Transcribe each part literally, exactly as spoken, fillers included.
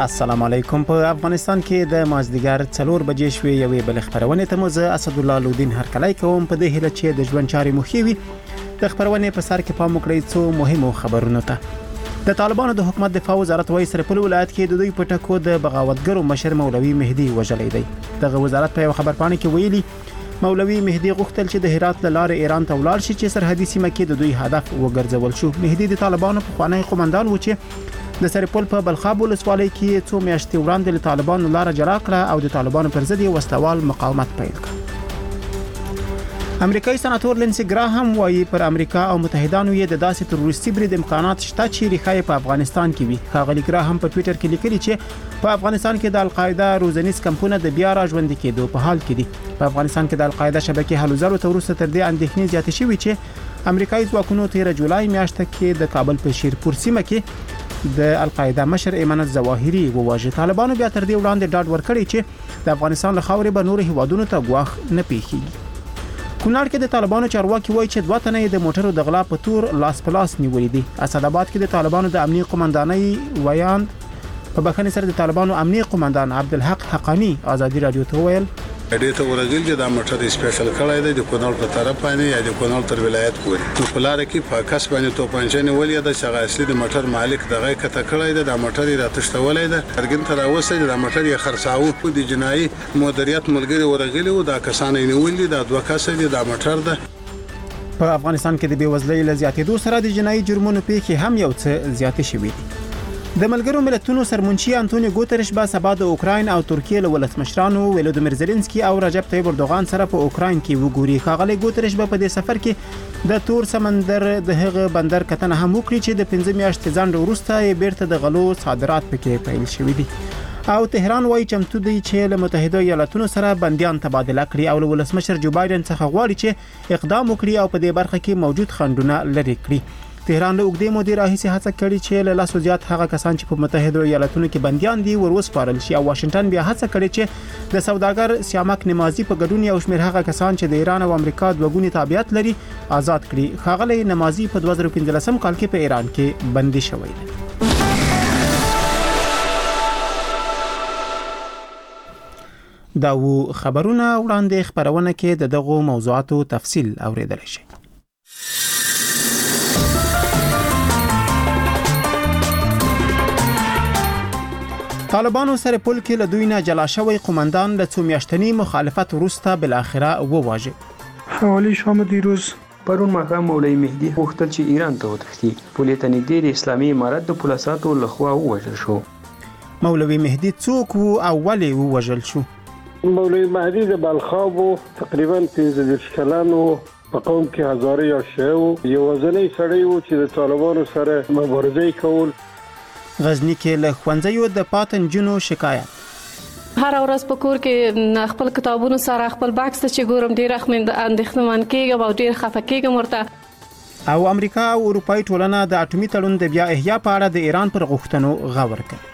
السلام علیکم. په افغانستان کې د مازدیګر څلور بجې شوې یوې بل خبرونه ته مو زه اسدالله لودین هرکلی کوم په دې هیله چې د ژوند چارې مو ښې وي. د خبرونه په سر کې پام وکړئ څو مهمو خبرونو ته. د طالبانو د حکومت دفاع وزارت وايي سرپل ولایت کې د دوی په ټکو د بغاوتګرو مشر مولوي مهدي وژلی دی. دغه وزارت په خبرپاڼه کې ویلي مولوي مهدي غوښتل چې د هرات له لارې ایران ته ولاړ شي چې سرحدي سیمه کې د دوی هدف وګرځول شو. مهدي د طالبانو په خوانی قومندان و چې د سرپل په بلخاب ولسوالۍ کې څو میاشتې وړاندې له طالبانو لار جلا کړه او د طالبانو پر ضد وسلوال مقاومت پیل کړ. امریکایي سناتور لینسي ګراهام وايي پر امریکا او متحدانو یې د داسې تروریستي برید امکانات شته چې ریښه په افغانستان کې وي. ښاغلي ګراهام په ټوئیټر کې لیکلي چې په افغانستان کې د القاعده روزنیز کمپونه د بیا راژوندي کېدو په حال کې دي. په افغانستان کې د القاعده شبکې هلو ځلو ته وروسته تر دې اندېښنې زیاتې شوې چې امریکایي ځواکونو تیر جولای میاشت کې د کابل په شیرپور سیمه کې د القاعده مشر ایمن الظواهري وواژه. طالبانو بیا تر دې وړاندې ډاډ ورکړی چې د افغانستان له خاورې به نور هیوادونو ته ګواښ نه پیښیږي. کونړ کې د طالبانو چارواکي وایي چې دوه تنه د موټرو د غلا په تور لاس پلاس نیولې دي. اسداباد کې د طالبانو د امنیه قومندانۍ ویان په بخښنې سره د طالبانو امنیه قومندان عبدالحق حقانی ازادي رادیو ته ویل دې ته ورغل چې دا موټر سپیشل کړای دی د کونړ په طرف باندې یا د کونړ تر ولایت پورې نو په لار کې په کس باندې توپنچې نیولې ده چې اصلي د موټر مالک دغه کته کړای دی. دا موټر یې راتښتولای دی ارګن تر اوسه دا موټر یې خرڅاو د جنایي مدیریت ملګری ورغلی او دا کسان یې نیولې دا دوه کسه دي دا موټر ده. په افغانستان کې د بیوزلۍ له زیاتېدو سره د جنایي جرمونو پیښې هم یو څه زیاتې شوې دي. د ملګرو ملتونو سرمنشي انټونیو ګوتریش به سبا د اوکراین او ترکیه له ولسمشرانو ولودیمیر زيلنسکي او رجب طيب اردوغان سره په اوکراین کې وګوري. ښاغلي ګوتریش به په دې سفر کې د تور سمندر د هغه بندر کتنه هم وکړي چې د پنځه میاشتې ځنډ وروسته یې بیرته د غلو صادرات پکې پیل شوې دي. او تهران وايي چمتو دی چې له متحده ایالاتونو سره بنديان تبادله کړي او له ولسمشر جو بایدن څخه غواړي چې اقدام وکړي او په دې برخه کې موجود خنډونه لرې کړي. تهران له اوږدې مودې راهیسې هڅه کړې چې له لاسو زیات هغه کسان چې په متحده ایالاتونو کې بنديان دي وروسپارل شي او واشنگټن بیا هڅه کړې چې د سوداګر سیامک نمازي په ګډون یو شمېر هغه کسان چې د ایران او امریکا دوګونی تابعیت لري آزاد کړي. ښاغلي نمازي په دوه زره پنځلسم کال کې په ایران کې بندي شوی دی. دا و خبرونه وړاندې خبرونه کې د دغو موضوعاتو تفصیل اوریدل شي. طالبانو سره پل کې له دوی نه جلا شوی قومندان له څو میاشتنی مخالفت وروسته بل اخره وواژه. حوالی شام دیروز پرون ماښام مولوي مهدي غوښتل چې ایران ته وتښتي. پولې ته نږدې د اسلامي امارت د پولیسو لخوا ووژل شو. مولوي مهدي څوک وو او ولې ووژل شو؟ مولوي مهدي د بلخاب تقریبا پنځه دېرش کلن په قوم کې هزاره یا شیو یوازنی سړی وو چې د طالبانو سره مبارزه کول. غزنی کې له ښوونځیو د پاتن جنو شکایت. هر ورځ په کور کې خپل کتابونو سره خپل باکس ته چې ګورم ډیر اندېښمن کېږم او ډیر خفه کېږم ورته. او امریکا او اروپאי ټولنه د اټومي تړون د بیا احیا په اړه د ایران پر غوښتنو غور کوي.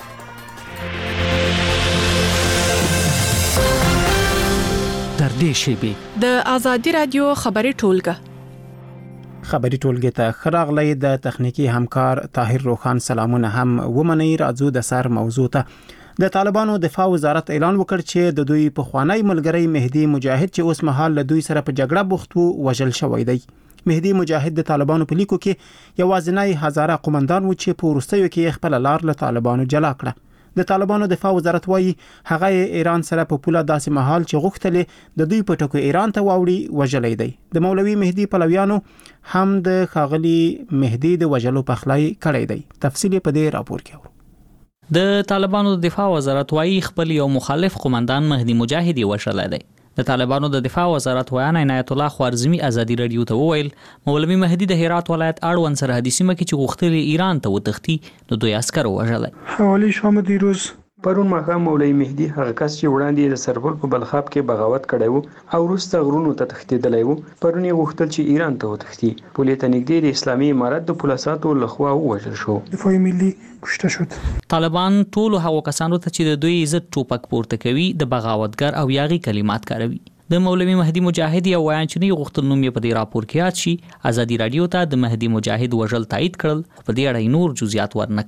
تر دې شیبې د ازادي رادیو خبري ټولګه خبري ټولګه ته خراغلی د تخنیکی همکار طاهر روخان سلامونه هم ومني. راځو د سر موضوع ته. د طالبانو دفاع وزارت اعلان وکړ چې د دوی په خوانی ملګری مهدي مجاهد چې اوس مهال له دوی سره په جګړه بوخت وو وژل شوی دی. مهدي مجاهد د طالبانو په لیکو کې یوازینی هزاره قومندان و چې په وروستیو کې خپل لار له طالبانو جلا کړه. د طالبانو دفاع وزارت وايي هغه ایران سره په پوله داسې محل چې غوښتل د دوی په ټکو ایران ته واوړي وژلې دی. د مولوي مهدي پلویانو هم د خاغلی مهدي د وژلو پخلای کړی دی. تفصیل په دې راپور کې اورو. د طالبانو د دفاع وزارت وايي خپل یو مخالف قومندان مهدي مجاهد وژل دی. د طالبانو د دفاع وزارت ویان عنایت الله خوارزمی ازادي رادیو ته وویل مولوي مهدي د هرات ولایت اړوند سرحدي سیمه کې چې غوښتل ایران ته وتښتي نو دوی عسكر وژل. حوالی شام دیروز پرون ماښام مولوي مهدي هغه کس چې وړاندې د سرپل په بلخاب کې بغاوت کړی وو او وروسته غرونو ته تښتېدلی وو پرون یې غوښتل چې ایران ته وتښتي. پولې ته نږدې د اسلامي امارت د پولیسو لخوا ووژل شو. دفاع ملي کشته شد. طالبان ټول هغو کسانو ته چې د دوی عزت ټوپک پورته کوي د بغاوتګر او یاغي کلمات کاروي. د مولوي مهدي مجاهد یو ویان چې نه غوښتل نوم یې په دې راپور کې یاد شي. ازادي رادیو ته د مهدي مجاهد وژل تایید کړل په دې اړه نور جزئیات ورنکړل.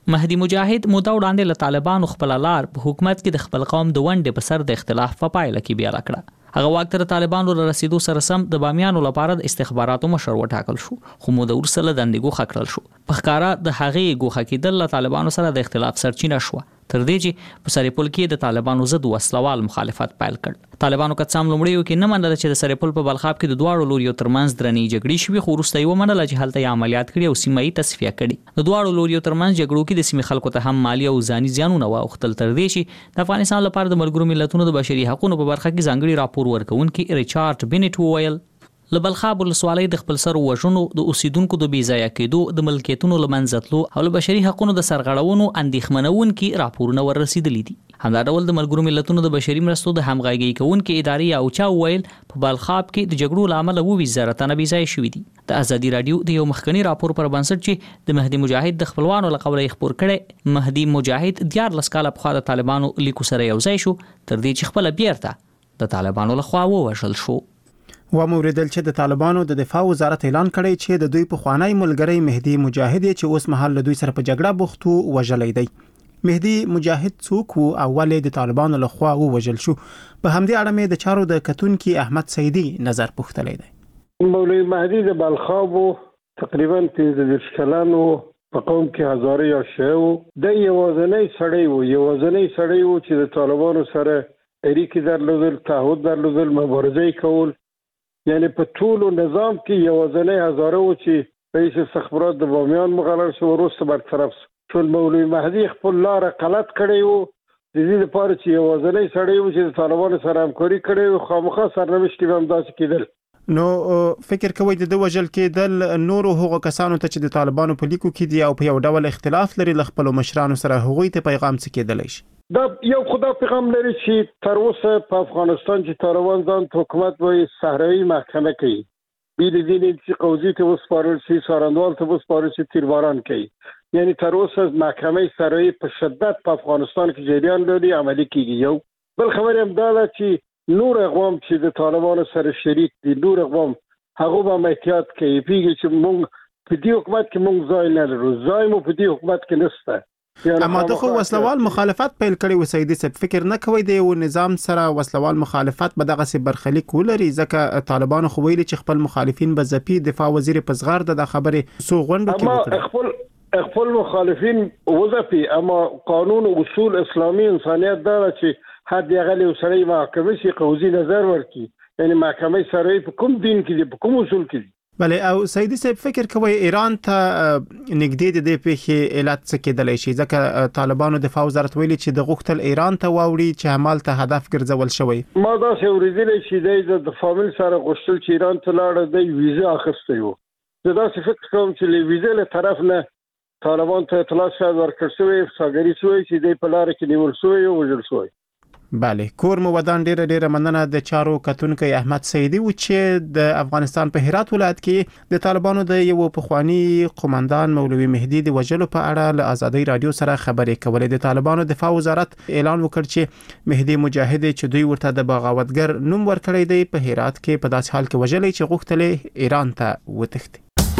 مهدي مجاهد موده وړاندې له طالبانو خپل لار په حکومت کې د خپل قوم د ونډې په سر د اختلاف په پایله کې بیا کړه. هغه وخت تر طالبانو له رسیدو سره سم د بامیانو لپاره د استخباراتو مشر وټاکل شو، خو موده وروسته له دندې ګوښه کړل شو. په ښکاره د هغې ګوښه کېدل له طالبانو سره د اختلاف سرچینه شوه، تر دې چې په سرپل کې د طالبانو ضد وسلوال مخالفت پیل کړ. طالبانو کڅام لومړیو کې نه منله چې د سرپل په بلخاب کې د دواړو لوریو ترمنځ درنې جګړې شوې، خو وروسته یې ومنله چې هلته یې عملیات کړي او سیمه یې تصفیه کړي. د دواړو لوریو ترمنځ جګړو کې د سیمې خلکو ته هم مالی او ځاني زیانونه واوښتل، تر دې چې د افغانستان لپاره د ملګرو ملتونو د بشري حقوقو په برخه کې ځانګړي راپور ورکوونکي ریچارډ بینټ وویل له بلخاب ولسوالۍ د خپل سر وژنو، د اوسیدونکو د بې ځایه کېدو، د ملکیتونو له منځه تلو او له بشري حقوقو د سرغړونو اندېښمنونکي راپورونه وررسېدلي دي. همدا ډول د ملګرو ملتونو د بشري مرستو د همغږۍ کوونکې ادارې اوچا وویل په بلخاب کې د جګړو له امله اووه زره تنه بې ځایه شوي دي. د ازادي راډیو د یو مخکني راپور پر بنسټ چې د مهدي مجاهد د خپلوانو له قوله یې خپور کړی، مهدي مجاهد دیارلس کاله پخوا د طالبانو لیکو سره یو ځای شو، تر دې چې خپله بیرته د طالبانو لخوا ووژل شو. و موریدل چې د طالبانو د دفاع وزارت اعلان کړی چې د دوی پخوانی ملګری مهدي مجاهد چې اوس مهال له دوی سره په جګړه بوخت وو وژلی دی. مهدي مجاهد څوک وو او ولې د طالبانو لخوا ووژل شو؟ په همدې اړه مې د چارو د کتونکي احمد سیدی نظر پوښتلی دی. مولوي مهدي د بلخاب تقریبا پنځه دېرش کلن و، په قوم کې هزاره یا شیعه و. د یوازینی سړی و یوازینی سړی و چې د طالبانو سره اړیکې درلودل، تعهد درلودل، مبارزه کول. یعنی په ټولو نظام کې یوازینی هزاره و چې رئیس استخبارات د بامیان مقرر شو، وروسته برطرف شو. ټول مولوي مهدي خپل لاره غلط کړی و، د دې لپاره چې یوازینی سړی و چې د طالبانو سره همکاري کړې و، خامخا سرنوشت کې به همداسې کېدل. نو فکر کوئ د وژل کېدل نورو هغو کسانو ته چې د طالبانو په لیکو کې دي او په یو ډول اختلاف لري له خپلو مشرانو سره، هغوی ته پیغام څه کېدلی شي؟ دا یو خدا پیغام لري چې تر اوسه په افغانستان چې طالبان ځان ته حکومت وایي صحرایي محکمه کوي، بیل دین چې قوزي ته وسپارل شي، سارندوال ته وسپارل شي، تیرباران کوي. یعنی تر اوسه محکمه صحرایي په شدت په افغانستان کې جریان لري، عملي کیږي. یو بل خبر هم دا ده چې نور اقوام چې د طالبانو سره شریک دي، نور اقوام هغه به احتیاط کوي، پیږي چې موږ په دې حکومت کې موږ ځای نه لرو، ځای مو په دې حکومت کې نشته. اما ته خو وسلوال مخالفت پیل کړی و سیدی صاحب، فکر نه کوي د یو نظام سره وسلوال مخالفت به دغه سي برخلیک ولري؟ ځکه طالبانو خو ویلي چې خپل مخالفین به ځپي، دفاع وزیر په زغر د خبرې سو غونډه کې وکړه. اما خپل خپل مخالفین وځپي، اما قانون او اصول اسلامي انسانيت دا چې حد یغلی وسړی محکمه شي قوزي نظر ورکړي، یعنی محکمه سره په کوم دین کې دي، په کوم اصول کې دي. بله او سیدی صاحب فکر کوي ایران ته نږدې د دې پیښې علت څه کېدلی شي؟ ځکه طالبانو دفاع وزارت ویلي چې د غوښتل ایران ته واوړي چې همالته هدف ګرځول شوی. ما داسې اورېدلی چې د فامیل سره غوښتل چې ایران ته لاړه، د ویزه اخیستی و. زه داسې فکر کوم چې له ویزې له طرف نه طالبان ته اطلاع شاید ورکړل شوی، ساګري شوی چې دی په لاره کې نیول شوی او وژل شوی. بله کور مو ودان ډیره ډیره مننه د چارو کتونکي احمد سیدی و چې د افغانستان په هرات ولایت کې د طالبانو د یو پخوانی قومندان مولوي مهدي د وژلو په اړه له ازادي رادیو سره خبرې کولې. د طالبانو دفاع وزارت اعلان وکړ چې مهدي مجاهد چې دوی ورته د بغاوتګر نوم ورکړی دی په هرات کې په داسې حال کې وژلی چې غوښتل ایران ته وتښتي.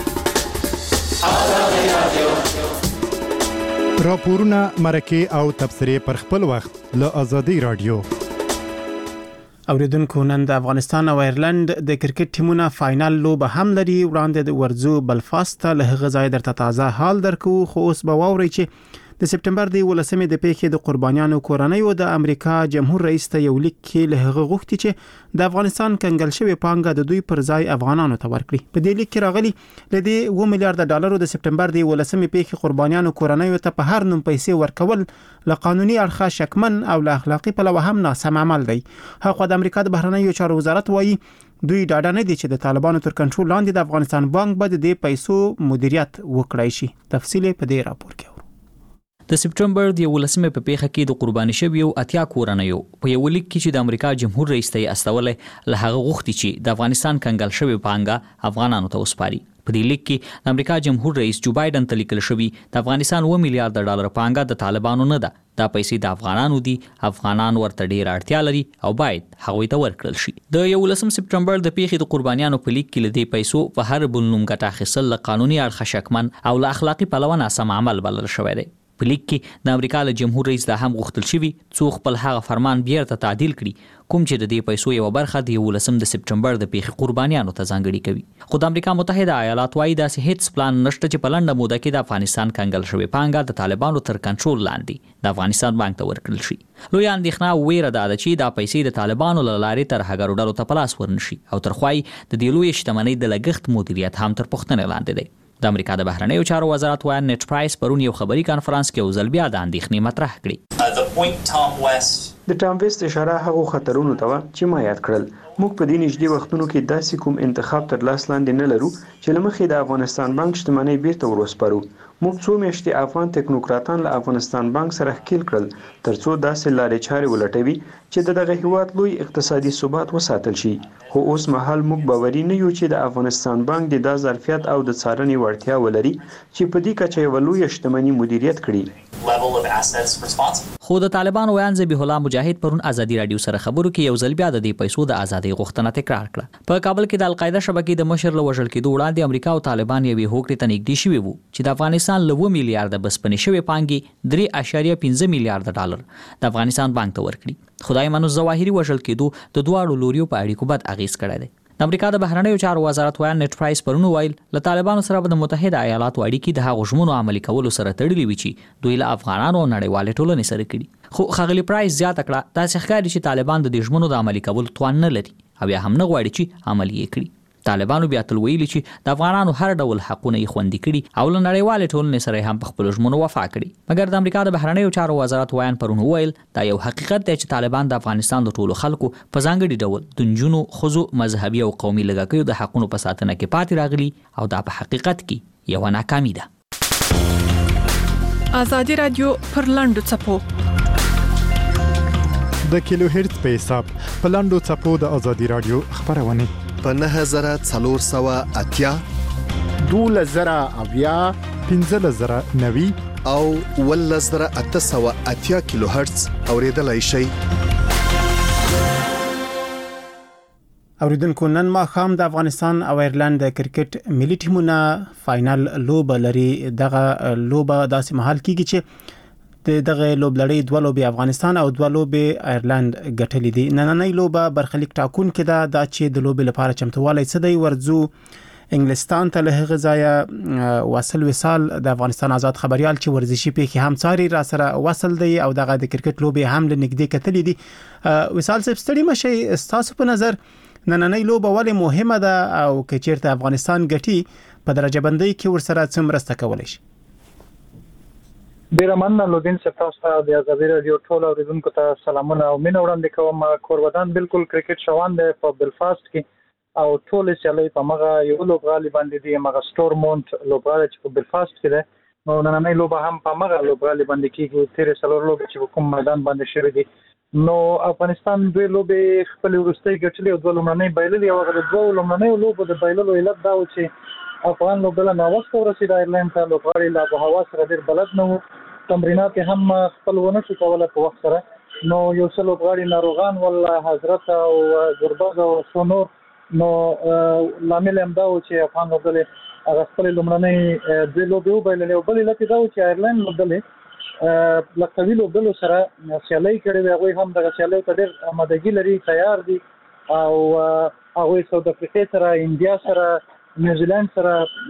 راپورونه، مرکې او تبصرې پر خپل وخت له ازادي رادیو. اوریدونکو نن د افغانستان او ایرلند د کرکټ ټیمونه فائنل لوبه هم لري. وړاندې د ورزو بلفاست له هغه ځای درته تازه حال درکو، خو اوس به واورئ چې د سپټمبر د ولسمې د پیښې د قربانیانو کورنۍ د امریکا جمهور رئیس ته یو لیک کې له هغه غوښتي چې د افغانستان کنګل شوی پانګه د دوی پر ځای افغانانو ته ورکړي. په دې لیک کې راغلي لدې اووه میلیارډ ډالرو د سپټمبر د ولسمې پیښې قربانیانو کورنۍ ته په هر نوم پیسې ورکول له قانوني اړخه شکمن او له اخلاقی پلوه هم ناسم عمل دی. هغه د امریکا د بهرنیو چارو وزارت وایي دوی ډاډه نه دي چې د طالبانو تر کنټرول لاندې د افغانستان بانک به د پیسو مدیریت وکړای شي. تفصیل په دې راپور کې. د سپټمبر د ولسمې په پیښه کې د قرباني شویو اتیا کورنیو په یو لیک کې چې د امریکا جمهور رئیس ته استولې له هغه غوښتي چې د افغانستان کنګل شوی پانګه افغانانو ته وسپاري. په دې لیک کې د امریکا جمهور رئیس جو بایدن ته لیکل شوی د افغانستان اووه میلیارډ ډالر پانګه د طالبانو نه ده، دا پیسې د افغانانو دي، افغانان ورته ډیر اړتیا لري او باید هغوی ته ورکړل شي. د یولسم سپټمبر د پیښې د قربانیانو په لیک کې لدې پیسو په هر بل نوم ګټه اخیستل له قانوني اړخه شکمن او له اخلاقی پلوه ناسم عمل بلل شوی دی. په لیک کې د امریکا له جمهور رئیس دا هم غوښتل شوی څو خپل هغه فرمان بیرته تعدیل کړي کوم چې د دې پیسو یو برخه د یولسم د سپټمبر د پیښې قربانیانو ته ځانګړي کوي. خو د امریکا متحده ایالات وايي داسې هیڅ پلان نشته چې په لنډه موده کې د افغانستان کنګل شوی پانګه د طالبانو تر کنټرول لاندې د افغانستان بانک ته ورکړل شي. لوی اندېښنه ویره ده چې دا پیسې د طالبانو له لارې تر هغه ډلو ته پلاس ورنشي او تر خوای د دې لوی شتمنۍ د لګښت مدیریت هم تر پوښتنې لاندې دی. د امریکا د بهرنیو چارو وزارت وایي نت پرایس پرون یو خبري کانفرنس کې یو ځل بیا د اندېښنې مطرح کړي. د ټام ویست اشاره هغو خطرونو ته و چې ما یاد کړل. موږ په دې نږدې وختونو کې داسې کوم انتخاب تر لاس لاندې نه لرو چې له مخې د افغانستان بانک شتمنۍ بیرته وروسپارو. موږ څو میاشتې افغان ټکنوکراتان له افغانستان بانک سره ښکیل کړل ترڅو داسې لارې چارې ولټوي چې د دغه هیواد لوی اقتصادي ثبات وساتل شي. خو اوس مهال موږ باوري نه یو چې د افغانستان بانک د دا ظرفیت او د څارنې وړتیا ولري چې په دې کچه یو لوی شتمنۍ مدیریت کړي. خو د طالبانو ویان ذبیح الله مجاهد پرون ازادي رادیو سره خبرو کې یو ځل بیا د دې پیسو د ازادۍ غوښتنه تکرار کړه. په کابل کې د القاعده شبکې د مشر له وژل کېدو وړاندې امریکا او طالبان یوې هوکړې ته نږدې شوي وو چې د افغانستان له اوه میلیارډ بسپنې شوې پانګې درې اعشاریه پنځه میلیارډ ډالر د افغانستان بانک ته ورکړي. خدای منو ظواهري وژل کېدو د دواړو لوریو په اړیکو بد اغیز کړی دی. د امریکا د بهرنیو چارو وزارت وایي نت پرایس پرون ویل له طالبانو سره د متحده ایالاتو اړیکې د هغو ژمنو عملي کولو سره تړلې وي چې دوی له افغانانو او نړیوالې ټولنې سره کړي. خو ښاغلي پرایس زیاته کړه داسې ښکاري چې طالبان د دې ژمنو د عملي کولو توان نه لري او یا هم نه غواړي چې عملي یې کړي. طالبانو بیا تل ویلي چې د افغانانو هر ډول حقونه یې خوندي کړي او له نړیوالې ټولنې سره هم په خپلو ژمنو وفا کړي. مګر د امریکا د بهرنیو چارو وزارت وایان پرون وویل دا یو حقیقت دی چې طالبان د افغانستان د ټولو خلکو په ځانګړي ډول د نجونو ښځو مذهبي او قومي لږکیو د حقونو په ساتنه کې پاتې راغلي او دا په حقیقت کې یوه ناکامي ده. ازادي رادیو پر لاندو څپو د کیلو هرتز په حساب په لاندو څپو د ازادي رادیو خبرونه په نهه زره څلور سوه اتیا دولس زره اویا پنځلس زره نوي او اوولس زره اته سوه اتیا کیلو هرتز اوریدلای شئ. اوریدونکو نن ماښام د افغانستان او ایرلند د کرکټ ملي ټیمونه فاینل لوبه لري. دغه لوبه داسې مهال کیږي چې د دغه لوبلړۍ دوه لوبې افغانستان او دوه لوبې ایرلند ګټلې دي. نننۍ لوبه برخلیک ټاکونکې ده دا چې د لوبې لپاره چمتووالی څه دی. ورځو انګلستان ته له هغه ځایه وصل وصال د افغانستان آزاد خبريال چې ورزشي پیښې هم څاري را سره وصل دی او دغه د کرکټ لوبې هم له نږدې کتلې دي. وصال صاحب ستړي مشي ستاسو په نظر نننۍ لوبه ولې مهمه ده او که چیرته افغانستان ګټي په درجه بندۍ کې ورسره څه مرسته کولی شي؟ ډیره مننه لودین صاحب، تاسو ته د ازادي رادیو ټول اوریدونکو ته سلامونه او مینه وړاندې کوم. کورودان بالکل کرکټ شوان دی په بلفاست کې او ټول سیالي په مغه یو لوبغالي باندې دی، مغه سټورمونت لوبغالي چې په بلفاست کې ده. نو نننۍ لوبه هم په مغه لوبغالي باندې کېږي. تیرې څلور لوبې چې کوم میدان باندې شوې دي. نو افغانستان دوی لوبې خپل وروستۍ ګټلې او دوه لومړنۍ بایللې او هغه د دوه لومړنیو لوبو د بایللو علت دا و چې افغان لوبډله ناوخته ورسېده ایرلند ته. لوبغاړي له آب و هوا سره ډېر بلد نه وو، تمرینات هم خپل ونه شو کولی په وخت سره. نو یو څه لوبغاړي ناروغان ول، حضرت او ګربز او څو نور. نو لامل هم دا و چې افغان لوبډلې هغه خپلې لومړنۍ دوې لوبې وبایللې او بل علت یې دا و چې ایرلند لوبډلې له قوي لوبډلو سره سیالۍ کړې وې. هغوی هم دغه سیالیو ته ډېر آمادګي لري، تیار دي او هغوی ساوت افریقې سره، انډیا سره، نیوزیلند سره،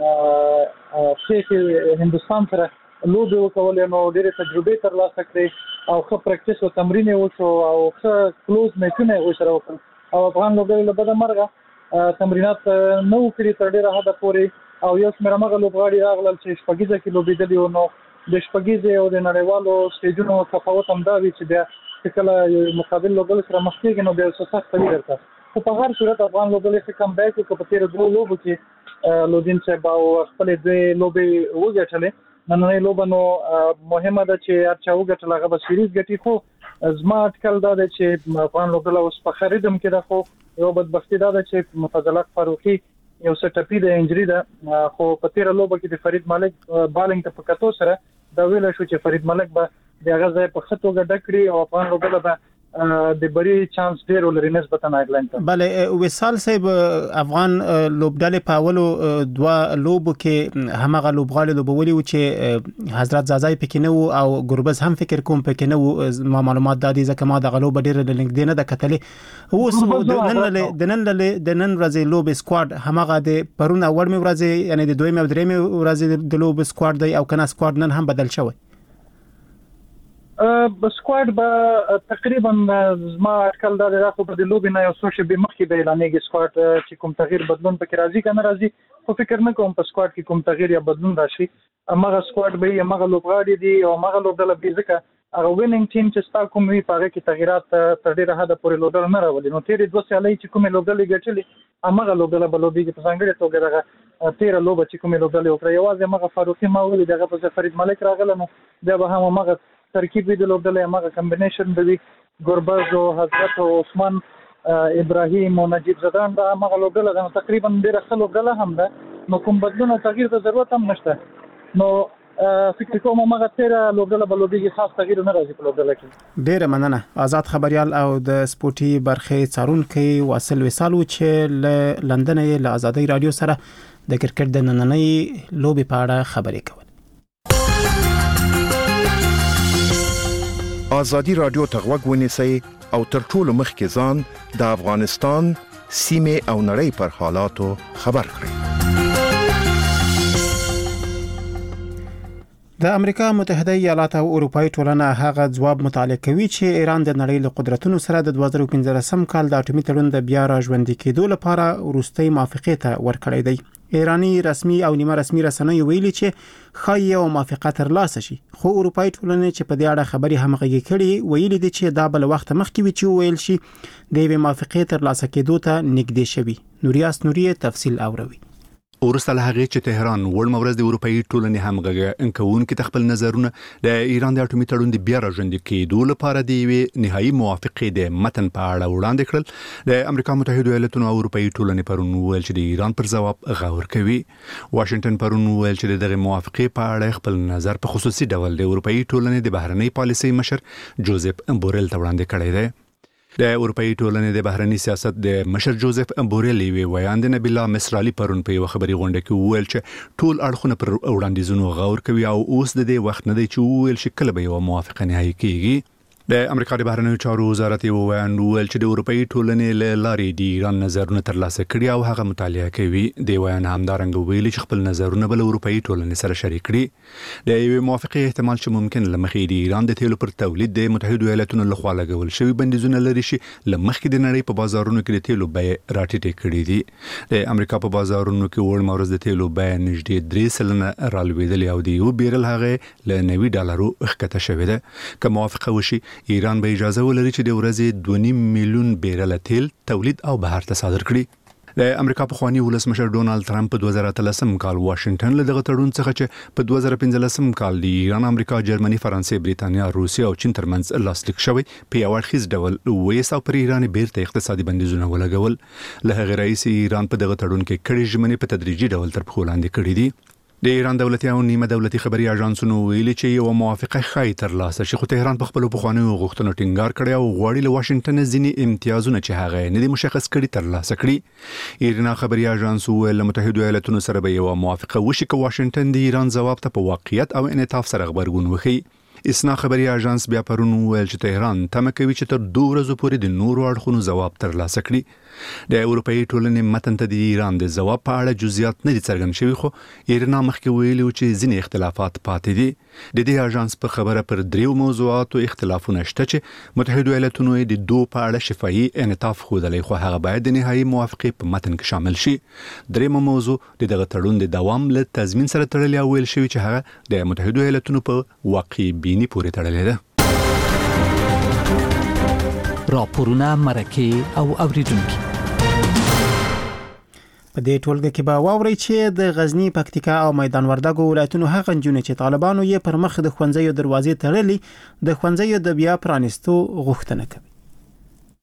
پښې هندوستان سره لوبې وکولې. نو ډېرې تجربې ترلاسه کړې او ښه پریکټس او تمرین یې وشو او ښه کلوز میچونه یې هغوی سره وکړل. او افغان لوبډلې له بده مرغه تمرینات نه وو کړي تر ډېره حده پورې او یو شمېر همغه لوبغاړي راغلل چې شپږیزه کې لوبېدلي وو. نو د شپږیزې او د نړیوالو سټیجونو تفاوت هم دا وي چې بیا چې کله یو مقابل لوبډلې سره مخ کېږي نو بیا څه سخته وي درته. خو په هر صورت افغان لوبډلې ښه کم بیک وکړه په تېرو دوو لوبو چې لودین صاحب او خپلې دوې لوبې وګټلې. نننۍ لوبه نو مهمه ده چې هر چا وګټل هغه به سیریز ګټي. خو زما اټکل دا دی چې افغان لوبډله اوس په ښه ریدم کې ده. خو یو بدبختي دا ده چې فضل حق فاروقي یو څه ټپي ده، انجري ده. خو په تېره لوبه کې د فرید ملک بالنګ ته په کتو سره دا ویلی شو چې فرید ملک به د هغه ځای په ښه توګه ډک کړي او افغان لوبډله به د بری چانس ډیر ولري نسبتا آیرلند ته. بله وصال صاحب افغان لوبډلې په اولو دوا لوبو کې همغه لوبغاړي لوبولي و چې حضرت زازای پکې نه وو او ګربز هم فکر کوم پکې نه وو. ما معلومات دادي ځکه ما د غلوب ډیر د لینکډین نه د کتلې اوس د نن د نن د نن ورځې لوب سکواډ همغه د پرون اول می ورځې یعنی د دویم او دریم ورځې د لوب سکواډ دی او کنه سکواډ نن هم بدل شوی. ا سکواډ به تقریبا زما اټکل دا راخو په د لوبي نه یو څو شی به مخکې به اعلانېږي سکواډ چې کوم تغییر بدلون پکې راځي کنه راځي خو فکر نه کوم په سکواډ کې کوم تغییر یا بدلون راشي. امغه سکواډ به امغه لوبغاړي دي او امغه لوبډله به ځکه هغه ویننګ ټیم چې ستا کوم وی پاره کې تغیرات تر ډیره حد پورې لوبډله نه راولي. نو تیرې دوه سیالۍ چې کومه لوبډله ګټلې امغه لوبډله به لوبي کې په ځانګړي توګه دغه تیر لوب چې کومه لوبډله وکړه یوازې امغه فاروقي ما ولې دغه په فرید ملک راغله نو دا به هم امغه ترکیب د لوبډلې امغه کمبینیشن د ګورباز او حضرت او عثمان ابراهیم او نجیب زدان دا امغه لوبډله ده تقریبا ډیره ښه لوبډله هم ده نو کوم بدلون او تغییر ته ضرورت هم نشته. نو فکر کوم امغه تیر لوبډله بلوبیږي خاص تغییر نه راځي په لوبډله کې. ډیره مننه آزاد خبريال او د سپورتي برخې څارونکي واصل وصال چې ل لندن یې له آزادۍ رادیو سره د کرکټ د نننۍ لوبې په اړه خبرې کول. آزادی رادیو تغوږ ونیسئ او تر ټولو مخکې ځان د افغانستان سیمه او نړۍ پر حالاتو خبر کړئ. د امریکا متحده ایالات او اروپאי ټولنه هغه ځواب مطالعه کوي چې ایران د نړۍ له قدرتونو سره د دوه زره پنځلسم کال د اټومي تړون د بیا راژوندي کېدو لپاره وروستۍ موافقه ته ورکړی دی. ایرانی رسمي او نیمه رسمي رسنۍ ویلي چې خای یو موافقه ترلاسه شي خو اروپאי ټولنه چې په دې اړه خبري همغږي کړي ویلي دي چې دا بل وخت مخکې وی چې ویل شي د یوې موافقه ترلاسه کېدو ته نږدې شوی. نوریاس نوري تفصیل اوروي. ورسته له هغه چې تهران وړ مورز د اروپאי ټولنې همغږي انکون کې تخپل نظرونه د ایران د اټومي تړون د بیا راژوندي کېدو لپاره د یوې نهایی موافقه د متن په اړه وړاندې کړل. د امریکا متحده ایالاتونو او اروپאי ټولنې پرون ویل چې د ایران پر ځواب غور کوي. واشنگټن پرون ویل چې دغه موافقه په اړه خپل نظر په خصوصي ډول د اروپאי ټولنې د بهرنۍ پالیسۍ مشر جوزف بورل ته وړاندې کړی دی. د اروپאי ټولنې د بهرنی سیاست د مشر جوزف بورل وی ویان د نبیلا مصرالی پرون په یو خبري غونډه کې ویل چې ټول اړخونه پر وړاندیزونو غور کوي او اوس د دې وخت نه دی چې ویل شي کله به یو موافقه نهایی کیږي. د امریکا د بهرنیو چارو وزارت یو ویان ویل چې د اروپאי ټولنې له لارې د ایران نظرونه ترلاسه کړي او هغه مطالعه کوي. د ویان همدارنګ ویل چې خپل نظرونه بل اروپאי ټولنې سره شریک کړي. د یو موافقه احتمال چې ممکن لمخې د ایران د تیلو پر تولید د متحده ایالاتونو لخوا لګول شوی بندیزونه لري شي لمخې د نړۍ په بازارونو کې د تیلو بیه راټیټه کړې دي. د امریکا په بازارونو کې وړ مورز د تیلو بیه نږدې درې سلنه رالوېدلې او د یو بیرل هغه له نوي ډالرو ښکته شوې ده. که موافقه وشي ایران به اجازه ولري چې د ورځې دوه نیم میلیون بیرل تیل تولید او بهر ته صادر کړي. د امریکا پخوانی ولسمشر ډونالد ټرمپ په دوه زره اتلسم کال واشنگټن له دغه تړون څخه چې په دوه زره پنځلسم کال د ایران، امریکا، جرمني، فرانسې، بریتانیا، روسیه او چین ترمنځ لاسلیک شوی په یو اړخیز ډول ویسا پر ایران بیرته اقتصادي بندیزونه ولګول. له هغه رئیس ایران په دغه تړون کې کړي ژمنې په تدریجي ډول تر پښو لاندې کړي دي. د ایران دولتي او نیمه دولتي خبري اژانسونو ویلي چې یو موافقه خای ترلاسه شي خو تهران په خپل پخوانیو غوښتنو ټینګار کړی او غواړي له واشنگټن ځینې امتیازونه چې هغه نه دي مشخص کړي ترلاسه کړي. ایران خبري اژانس ویل له متحده ایالاتونو سره به یو موافقه وشي که واشنگټن د ایران ځواب ته په واقعیت او انعطاف سره خبرګون وکړي. اسنا خبري اژانس بیا پرون ویل چې تهران تمه کوي چې تر دوه ورځې پورې د نورو اړخونو ځواب ترلاسه کړي. د اروپאי ټولنې متن ته د ایران د ځواب په اړه جزئیات نه دي څرګند شوي خو ایران مخکې ویلي چې ځینې اختلافات پاتې دي. د دې اژانس په خبره پر دریو موضوعاتو اختلافونه شته چې متحده ایالاتونو د دوه په اړه شفاهي انعطاف خوده خو هغه باید د نهایی موافقه په متن کې شامل شي. درېمه موضوع د دغه تړون د دوام له تضمین سره تړلې او ویل شوی چې هغه د متحده ایالاتونو په واقعي بینی پورې تړلې ده. راپورونه مرکه او اوریدونکو په دې ټولګه کې به واوري چې د غزنی، پکتیکا او میدان وردګو ولایتونو هغه نجونې چې طالبانو یې پر مخ د ښوونځیو دروازې تړلې د ښوونځیو د بیا پرانیستو غوښتنه کوي.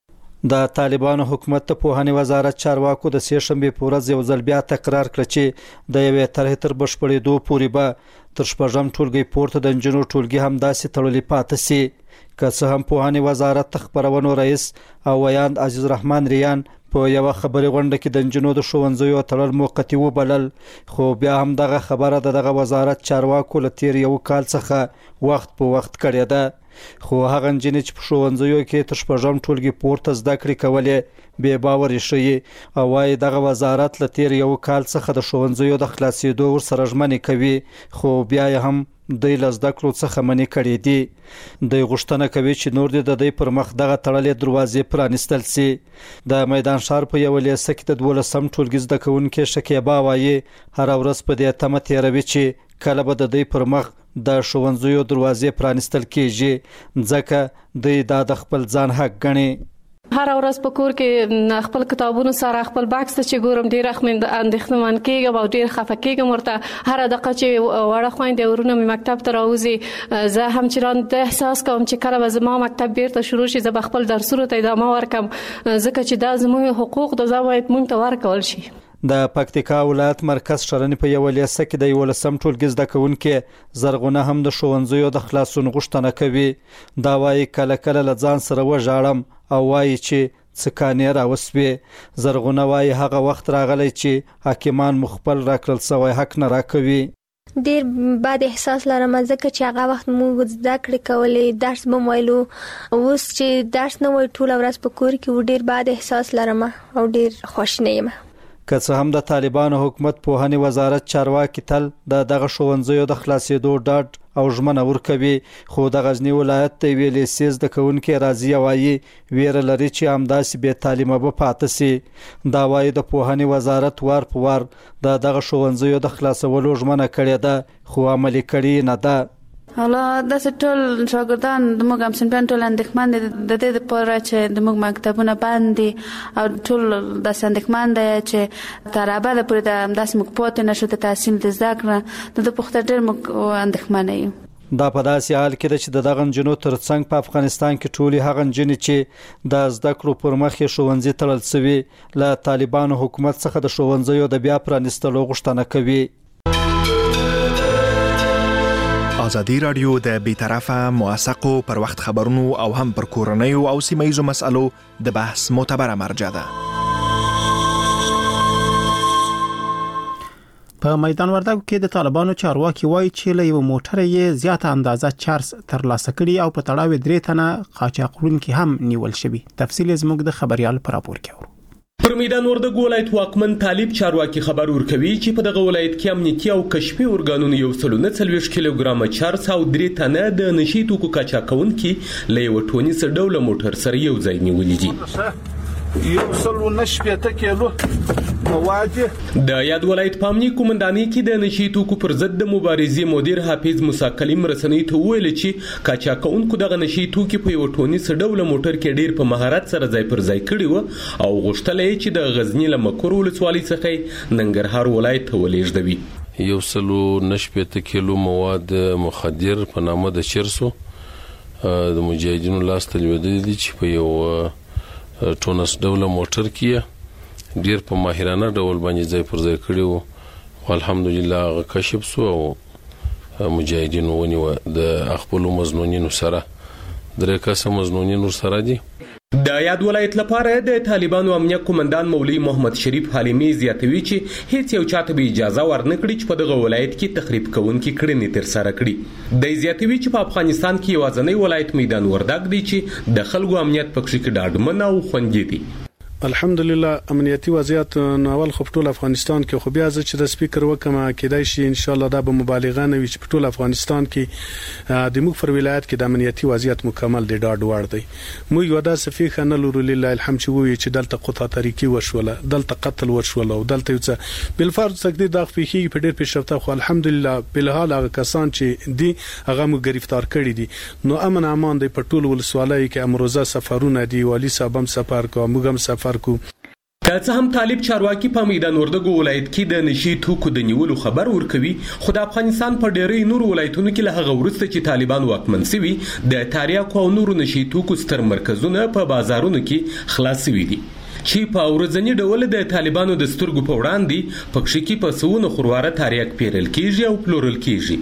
د طالبانو حکومت ته پوهنې وزارت چارواکو د سې شنبې په ورځ یو ځل بیا تکرار کړ چې د یوې طرحې تر بشپړېدو پورې به تر شپږم ټولګي پورته د نجونو ټولګي همداسې تړلې پاتې سي. که څه هم پوهنې وزارت ته خپرونو رئیس او ویاند عزیز الرحمن ریان په یو خبري غونډه کې د نجونو د ښوونځیو تړل موقتی وبلل، خو بیا هم دغه خبره دغه وزارت چارواکو له تیر یو کال څخه وخت په وخت کړې ده. خو هغه نجونې چې په ښوونځیو کې تر شپږم ټولګي پورته زده کړې کولې بې باورې شوي او وايي دغه وزارت له تیر یو کال څخه د ښوونځیو د خلاصېدو ورسره ژمنې کوي، خو بیا یې هم دوی له زده کړو څخه منې کړې دي. دوی غوښتنه کوي چې نور د دوی پر مخ دغه تړلې دروازې پرانیستل سي. د میدان ښار په یو لیسه کې د دولسم ټولګي زده کوونکي شکیبا وايي هر ورځ په دې تمه تیروي چې کله به د دوی پر مخ د ښوونځیو دروازې پرانیستل کیږي، ځکه دوی دا د خپل ځان حق ګڼي. هر ورځ په کور کې خپل کتابونو سره خپل باکس ته چې ګورم ډیر اخمند اندېښمن کېږم او ډیر خفه کېږم. ورته هر دقیقه چې وړه خويندې ورونه مې مکتب ته راوځي زه هم چران د احساس کوم چې کله به زما مکتب بیرته شروع شي زه به خپل درسونو ته ادامه ورکم، ځکه چې دا زموږ حقوق د زاویت مونږ ته ورکول شي. د پکتیکا ولایت مرکز شرنې په یو لیسه کې د یولسم ټولګي زده کوونکي زرغونه هم د ښوونځیو د خلاصون غوښتنه کوي. دا وايي کله کله له ځان سره وژاړم او وايي چې څه کانې راوسوي. زرغونه وايي هغه وخت راغلی چې حاکمان مخبل راکړل سوی حق نه راکوي. ډیر بد احساس لرم ځکه چې هغه وخت موږ زده کړې کولې، درس به ویلو، اوس چې درس نه وای ټول ورځ په کور کې ډیر بد احساس لرم او ډیر خوشنه یم. که څه هم د طالبانو حکومت پوهنې وزارت چارواکي تل د دغه ښوونځیو د خلاصېدو ډاډ او ژمنه ورکوي، خو د غزنی ولایت د یوې لیسې زده کوونکي راضیه وايي ویره لري چې همداسې بې تعلیمه به پاتې سي. دا وايي د پوهنې وزارت وار په وار د دغه ښوونځیو د خلاصولو ژمنه کړې ده، خو عملي کړې نه ده. حالا د ټول شاګردان د موږ هم سنبان ټول اندېښمن دي د دې لپاره چې د موږ مکتبونه بند دي او ټول د اندېښمن دي چې تر ابده پورې د داس موږ پاتې نشو ته تحصیل د زده کړه د پخته ډېر موږ اندېښمن یو. دا په داسې حال کې چې د دغه نجونو ترڅنګ په افغانستان کې ټولي هغه نجونې چې د زده کړو پر مخ یې ښوونځي تړل شوي له طالبانو حکومت څخه د ښوونځیو د بیا پرانیستلو غوښتنه کوي. ازادي رادیو د بیطرفه موثقو پر وخت خبرونو او هم پر کورنیو او سیمایي مسالو د بحث معتبره مرجع ده. په میدان وردګو کې د طالبانو چارواکي وایي چې له یو موټر یې زیاته اندازه چارج ترلاسه کړي او په تړاو درې تنه قاچاقونکي هم نیول شوي. تفصیل زموږ د خبريال پر راپور کې پر میدان وردګو ولایت واکمن طالب چارواکي خبر ورکوي چې په دغه ولایت کې امنیتي او کشفي اورګانونو یو سل نه څلوېښت کیلوګرام چارج او درې تنه د نشي توکو قاچاقونکي له یو ټونیز ډوله موټر سره یو ځای نیولې دي. یو سل نه شپېته کیلو مواد د یاد ولایت پامنی کومنداني کې د نشي توکو پر ضد د مبارزې مدیر حافظ موسی کلیم رسنۍ ته ویل چې قاچاقونکو دغه نشي توکي په یو ټونیز ډوله موټر کې ډیر په مهارت سره ځای پر ځای کړی و او غوښتل یې چې د غزنی له مکر ولسوالۍ څخه ننګرهار ولایت ته ولېږدوي. یو سل نه شپېته کیلو مواد مخدر په نامه د چرسو د مجاهدینو لاس ته لوېدلي دي چې په یو ټونس ډوله موټر کې ډیر په ماهرانه ډول باندې ځای پر ځای کړی وو او الحمدلله هغه کشف شو او مجاهدینو ونیو د خپل مزنونینو سره درې کسه مزنونینو سره دي. د یاد ولایت لپاره د طالبانو امنیه کومندان مولوی محمد شریف حلیمی زیاتوي چې هیڅ یو چاته به اجازه ورنکړي چې په دغه ولایت کې تخریب کوونکي کړنې تر سره کړي. د زیاتوي چې په افغانستان کې یوازینی ولایت میدان وردګ دی چې د خلکو امنیت پکې کې ډاډمن او خوندي دي. الحمدلله امنیتي وضعیت ناول خو ټول افغانستان کې خو بیا چې د سپیکر وکم کېدای شي ان شاء الله دا به مبالغه نه وي چې ټول افغانستان کې د مخ پر ولایت کې د امنیتي وضعیت مکمل دی ډاډ وړ دی. موږ یو دا صفیخه نه لرو لله الحمد چې وي چې دلته قطع طریقې وشوله دلته قتل وشوله او دلته یو بل فرض تقدیر د خفيخي په ډېر پیشرفته خو الحمدلله په حال هغه کسان چې دي هغه مو گرفتار کړي دي نو امن امان دی په ټول ولسوالۍ کې امروزه سفرونه دي والی صاحب هم سفر کو موږ هم سفر د که څه هم طالب چارواکي په میدان وردګو ولایت کې د نشي توکو د نیولو خبر ورکوي، خو د افغانستان په ډېری نورو ولایتونو کې له هغه وروسته چې طالبان واکمن شوي د تریاکو او نورو نشي توکو ستر مرکزونه په بازارونو کې خلاص شوي دي چې په ورځني ډول د طالبانو د سترګو په وړاندې پکښې کې په سوونه خورواره تریاک پیرل کیږي او پلورل کیږي.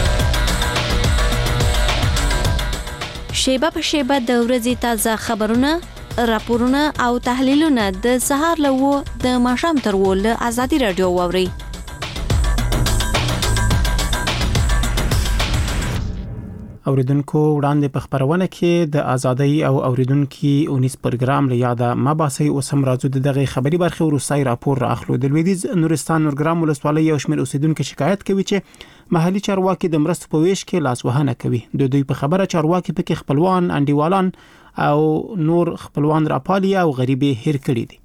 شیبه په شیبه د ورځې تازه خبرونه، راپورونه او تحلیلونه د سهار له و د ماښام تر و له ازادي رادیو واورئ. اوریدونکو وړاندې په خبرونه کې د ازادۍ او اوریدونکو اونیس پروګرام له یاده مباحث او سم راځو دغه خبري برخه وروستای راپور راخلو. د لویدیز نورستان نورګرام ولسوالۍ یو شمېر اوسیدونکو شکایت کوي چې محلي چارواکي د مرستو په ویش کې لاسوهنه کوي. د دوی په خبره چارواکي په کې خپلوان، انډیوالان او نور خپلوان راپالي او غریبي هیر کړي دي.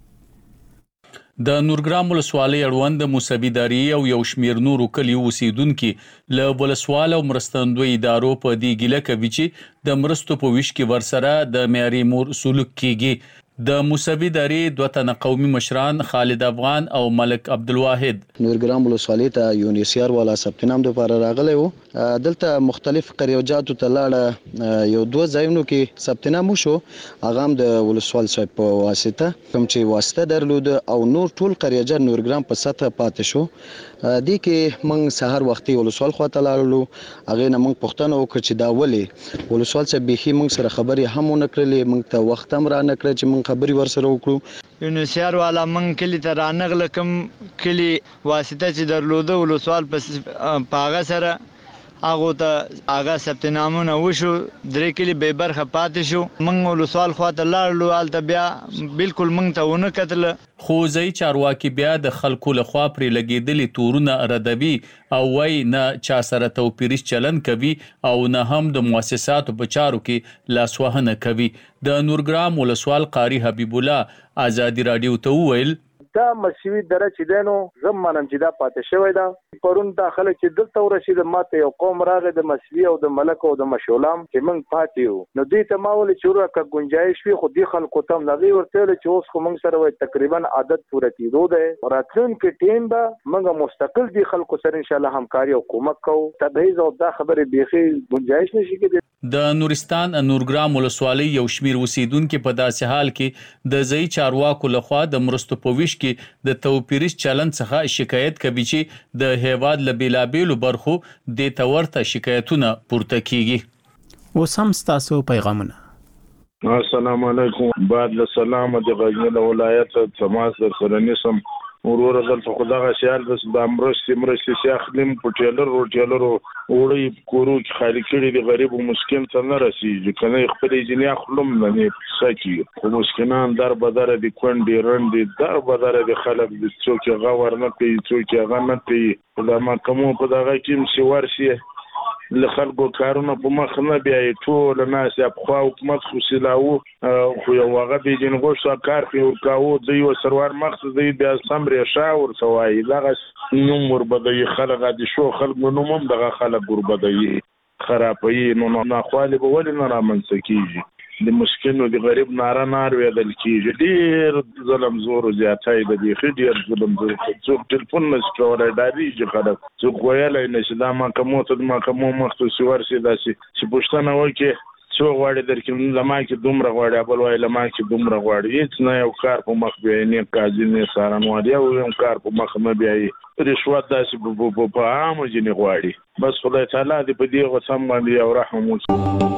د نورګرام ولسوالۍ اړوند موسبیداری او یو شمیر نورو کلیو اوسیدونکو له ولسوال او مرستندوی ادارو په دی ګیله کوي چې د مرستو په ویش کې ورسره د معیاري مور سلوک کیږي. د موسبیداری دوه تنه قومي مشران خالد افغان او ملک عبدالواحد نورګرام ولسوالۍ ته یونیسیار والا ثبت نام د لپاره راغلی وو. دلته مختلف قریوجاتو ته لاړه، یو دوه ځایونو کې ثبت نام وشو، هغه هم د ولسوال صاحب په واسطه کوم چې واسطه درلود او نور ټول قریوجات نورګرام په سطح پاتې شو. دې کې موږ سحر وختي ولسوال خواته لاړو، هغه نه موږ پوښتنه وکړه چې دا ولې ولسوال صاحب به موږ سره خبرې هم ونه کړلې، موږ ته وخت هم را نه کړ چې موږ خبري ورسره وکړو. یونیسیار والا من کلی ته رانغله کوم کلی واسطه چې درلوده ولسوال په هغه سره هغه ته هغه ثبت نامونه وشو، درې کلی به برخه پاتې شو. موږ ولسوال خواته لاړو، البته بیا بالکل موږ ته ونه کتل. خو ځای چارواکي بیا د خلکو لخوا پرې لګېدلې تورونه ردوي او وای نه چا سره توپیریش چلن کوي او نه هم د مؤسساتو په چارو کې لاسوهنه کوي. د نورګرام ولسوال قاری حبیب الله ازادي رادیو ته وویل دا مسیوي دره چې دینو زم منم چې دا پاتې شوی دا پرون داخله چې دلته ورشي د ماته یو قوم راغی د مسیوي او د ملک او د مشولام چې موږ پاتې یو، نو دوی ته ما ول چې ورکه گنجائش وي، خو دې خلکو ته نغي ورته چې اوس خو موږ سره وای تقریبا عادت پوره کیدو ده. راتلونکي ټیم به موږ مستقل دي خلکو سره ان شاء الله همکاري او کومک کوو. تبعیض او دا خبره بيخي گنجائش نشي کېدی. د نورستان نورګرام ولسوالۍ یو شمیر اوسیدونکو په داسې حال کې د ځای چارواکو لخوا د مرستو په ویش کې د توپیریش چلن څخه شکایت کوي چې د هیواد له بیلابیلو برخو د تورته شکایتونه پورته کیږي. اوس هم تاسو پیغامونه. السلام علیکم. بعد له سلام د غزنی ولایت سماس در سره نسم ورور دلته خدای شهر د امرستي مرستي شاخلم پټیلر روټیلر وړي کورو کې خالي کړي د غریب او مسکین ته نه رسیږي، کنه خپل جنیا خلم نه سکی خو مسکینان در بدر دي کونډي رندي در بدر دي خلک د څوک غوړ نه کوي، څوک غنه کوي. دا ما کوم په دغه کې مشي ورشي له خلکو کارونه په مخ نه بیا ټول ناس په خوا حکومت خو سلاو خو یو هغه به جن غوښه کار کوي او کاو د یو سروار مقصد دی بیا سمري شاور سوای دغه نومور بدای خلک د شو خلک نومم دغه خلک ور بدای خرابې نو نه خالي به ول نه رامنځکیږي. د مسکین او د غریب ناره نار ویدل کیږي، ډیر ظلم زور زیاتای د دې ډیر ظلم زور څوک ټلیفون نشي کولای داري چې خلک څوک ویلای نشي دا ما کومه ته ما کومه مختص ورسي داسي چې پښتنه وکي څو غواړي درکې لمه کې دومره غواړي بل وای لمه کې دومره غواړي هیڅ نه یو کار په مخ به نه قاضي نه سارنوالي او یو کار په مخ نه بیاي رشوت داسې په عام جنې غواړي. بس خدای تعالی دې په دې غوسم باندې او رحم وکړي.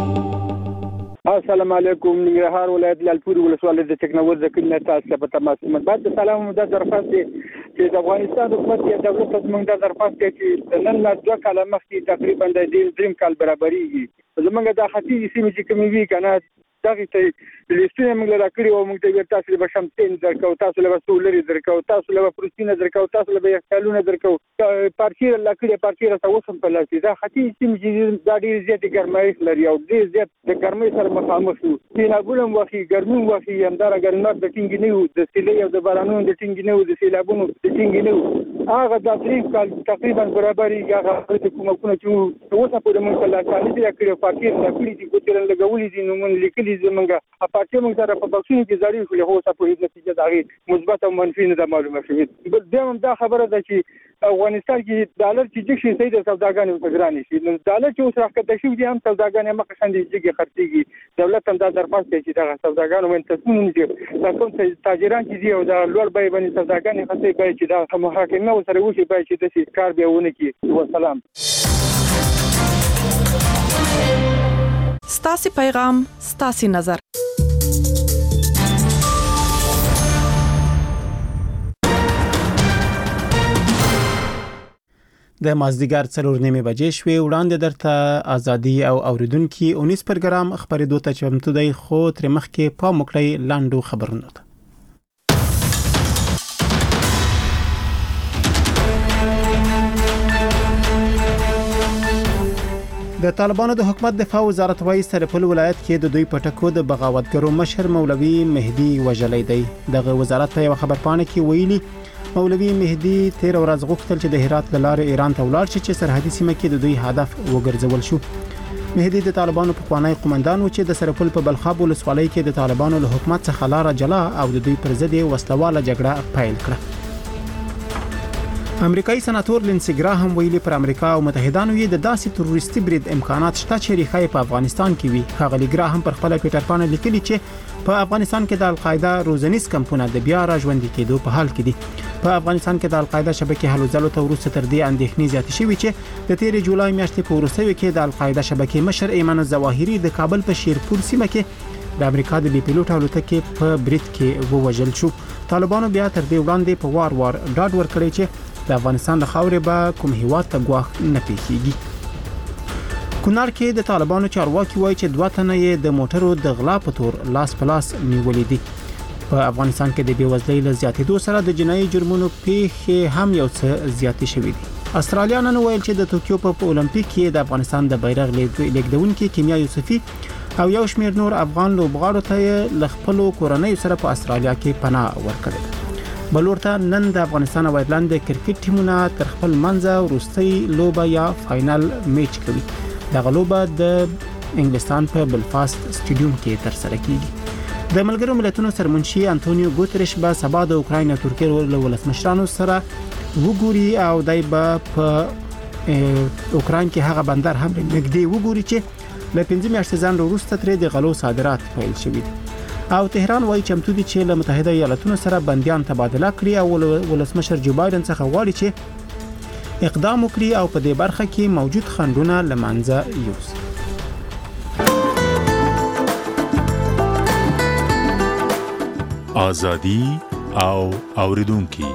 السلام علیکم. ننګرهار ولایت لالپور ولسوالۍ د ټکنالوژي ځکه تاسو په تماس بعد سلام د درخواست چې د افغانستان حکومت یا دولت زموږ د درخواست چې نن لا دوه کاله مخکې تقریبا د دې دریم کال برابرېږي زموږ د خطي سیمې چې کومې وی کنه دغه ته لیستونه موږ را کړی او موږ ته تاسو له شمتین درکو، تاسو له سولري درکو، تاسو له پروتین درکو، تاسو له خیالونه درکو، پارچیر لا کړی پارچیر تاسو هم په لاسي دا خطي سیمې چې د ډېر زیات ګرمۍ لري او ډېر زیات د ګرمۍ سره مخامخ شو. سیلابونه وخی ګرمي وخی همدارا ګرمۍ د ټینګ نه وو، د سیلې او د بارانونو د ټینګ نه وو، د سیلابونو د ټینګ نه وو. هغه د دریم کال تقریبا برابرې هغه د کومه چې اوسه په موږ لا کالي د کړي پارچیر لا کړی چې ګوتره لګولې دي نو موږ لیکلي زمونږه پارټي موږ سره په بکسونو کې زړی خو له هوسه په هیڅ نتیجه داغي مثبت او منفي نه معلومه شوی. بل بیا هم دا خبره ده چې افغانستان کې ډالر چې جګ شي سید سوداګانې په ګران شي. نو ډالر چې اوس راکته شي دي هم سوداګانې مخه شاندې جګ خرڅيږي. دولت هم دا درخواست کوي چې دا سوداګانو من تصمیم نیسي دا کوم تاجران چې دی او دا لوړ بیه باندې سوداګانې خاصه کوي چې دا محاکمه وسره وشي پای چې د کار بیا ونه کی. والسلام. ستاسي پیغام ستاسي نظر. د مازدیګر څلور نیمه بجې شوې وړاندې درته ازادي او اوریدونکو اونیس پروګرام خبرېدو ته چمتو دی خو تر مخکې په مکړی لاندو خبرونه ده. د طالبانو د حکومت دفاع وزارت وايي سرپل ولایت کې د دوی پټکو د بغاوتګرو مشر مولوي مهدي وجلې دی. دغه وزارت په خبرپاڼه کې ویلي مولوي مهدي تیر ورځ غوښتل چې د هرات لاره ایران ته ولاړ شي چې سرحدي سیمه کې د دوی هدف وګرځول شو. مهدي د طالبانو په خوانی قومندان و چې د سرپل په بلخاب ولسوالۍ کې د طالبانو له حکومت څخه لار جلا او د دوی پر ضد وسلواله جګړه پیل کړه. امریکایي سناتور لینسي ګراهم ویلي پر امریکا او متحدانو یې د داسې تروریستي برید امکانات شته چې ریښه په افغانستان کې وي. ښاغلي ګراهم پر خپل ټویټر باندې لیکلي چې په افغانستان کې د القاعده روزنیز کمپونه د بیا راژوندي کېدو په حال کې دي. په افغانستان کې د القاعده شبکې هلو ځلو ته ورسته تر دې اندېښنې زیاتې شوې چې د تیر جولای میاشتې په وروستیو کې د القاعده شبکې مشر ایمان الظواهري د کابل په شیرپور سیمه کې د امریکا د بي پیلوټ الوتکې په برید کې ووژل شو. طالبانو بیا تر دې وړاندې په وار وار ډاډ ورکړی چې د افغانستان د خاورې به کوم هیواد ته ګواښ نه پیښیږي. کونړ کې د طالبانو چارواکي وایي چې دوه تنه یې د موټرو د غلا په تور لاس په لاس نیولې دي. په افغانستان کې د بیوزلۍ له زیاتېدو سره د جنایي جرمونو پیښې هم یو څه زیاتې شوې دي. استرالیا نن ویل چې د توکیو په اولمپیک کې د افغانستان د بیرغ لیږدونکي کیمیا یوسفي او یو شمېر نور افغان لوبغاړو ته ل خپل کورنۍ سره په استرالیا کې پناه ورکړه. بلورته نن د افغانستان او ایرلند د کرکټ ټیمونه تر خپل منځه وروستۍ لوبه یا فائنل میچ کوي. دغه لوبه د انګلستان په بلفاست سټیډیوم کې تر سره کیږي. د ملګرو ملتونو سرمنشي انټونیو ګوتریش به سبا د اوکراین او ترکیې له ولسمشرانو سره وګوري او دای به په اوکراین کې هغه بندر هم نږدې وګوري چې له پنځه میاشتې ځان وروسته ترې د غلو صادرات پیل شوي دي. او تهران وايي چمتو دي چې له متحده ایالاتونو سره بنديان تبادله کړي او ولسمشر جو بایدن څخه غواړي چې اقدام وکړي او په دې برخه کې موجود خنډونه لمانځه یوسي. ازادي او اوریدونکو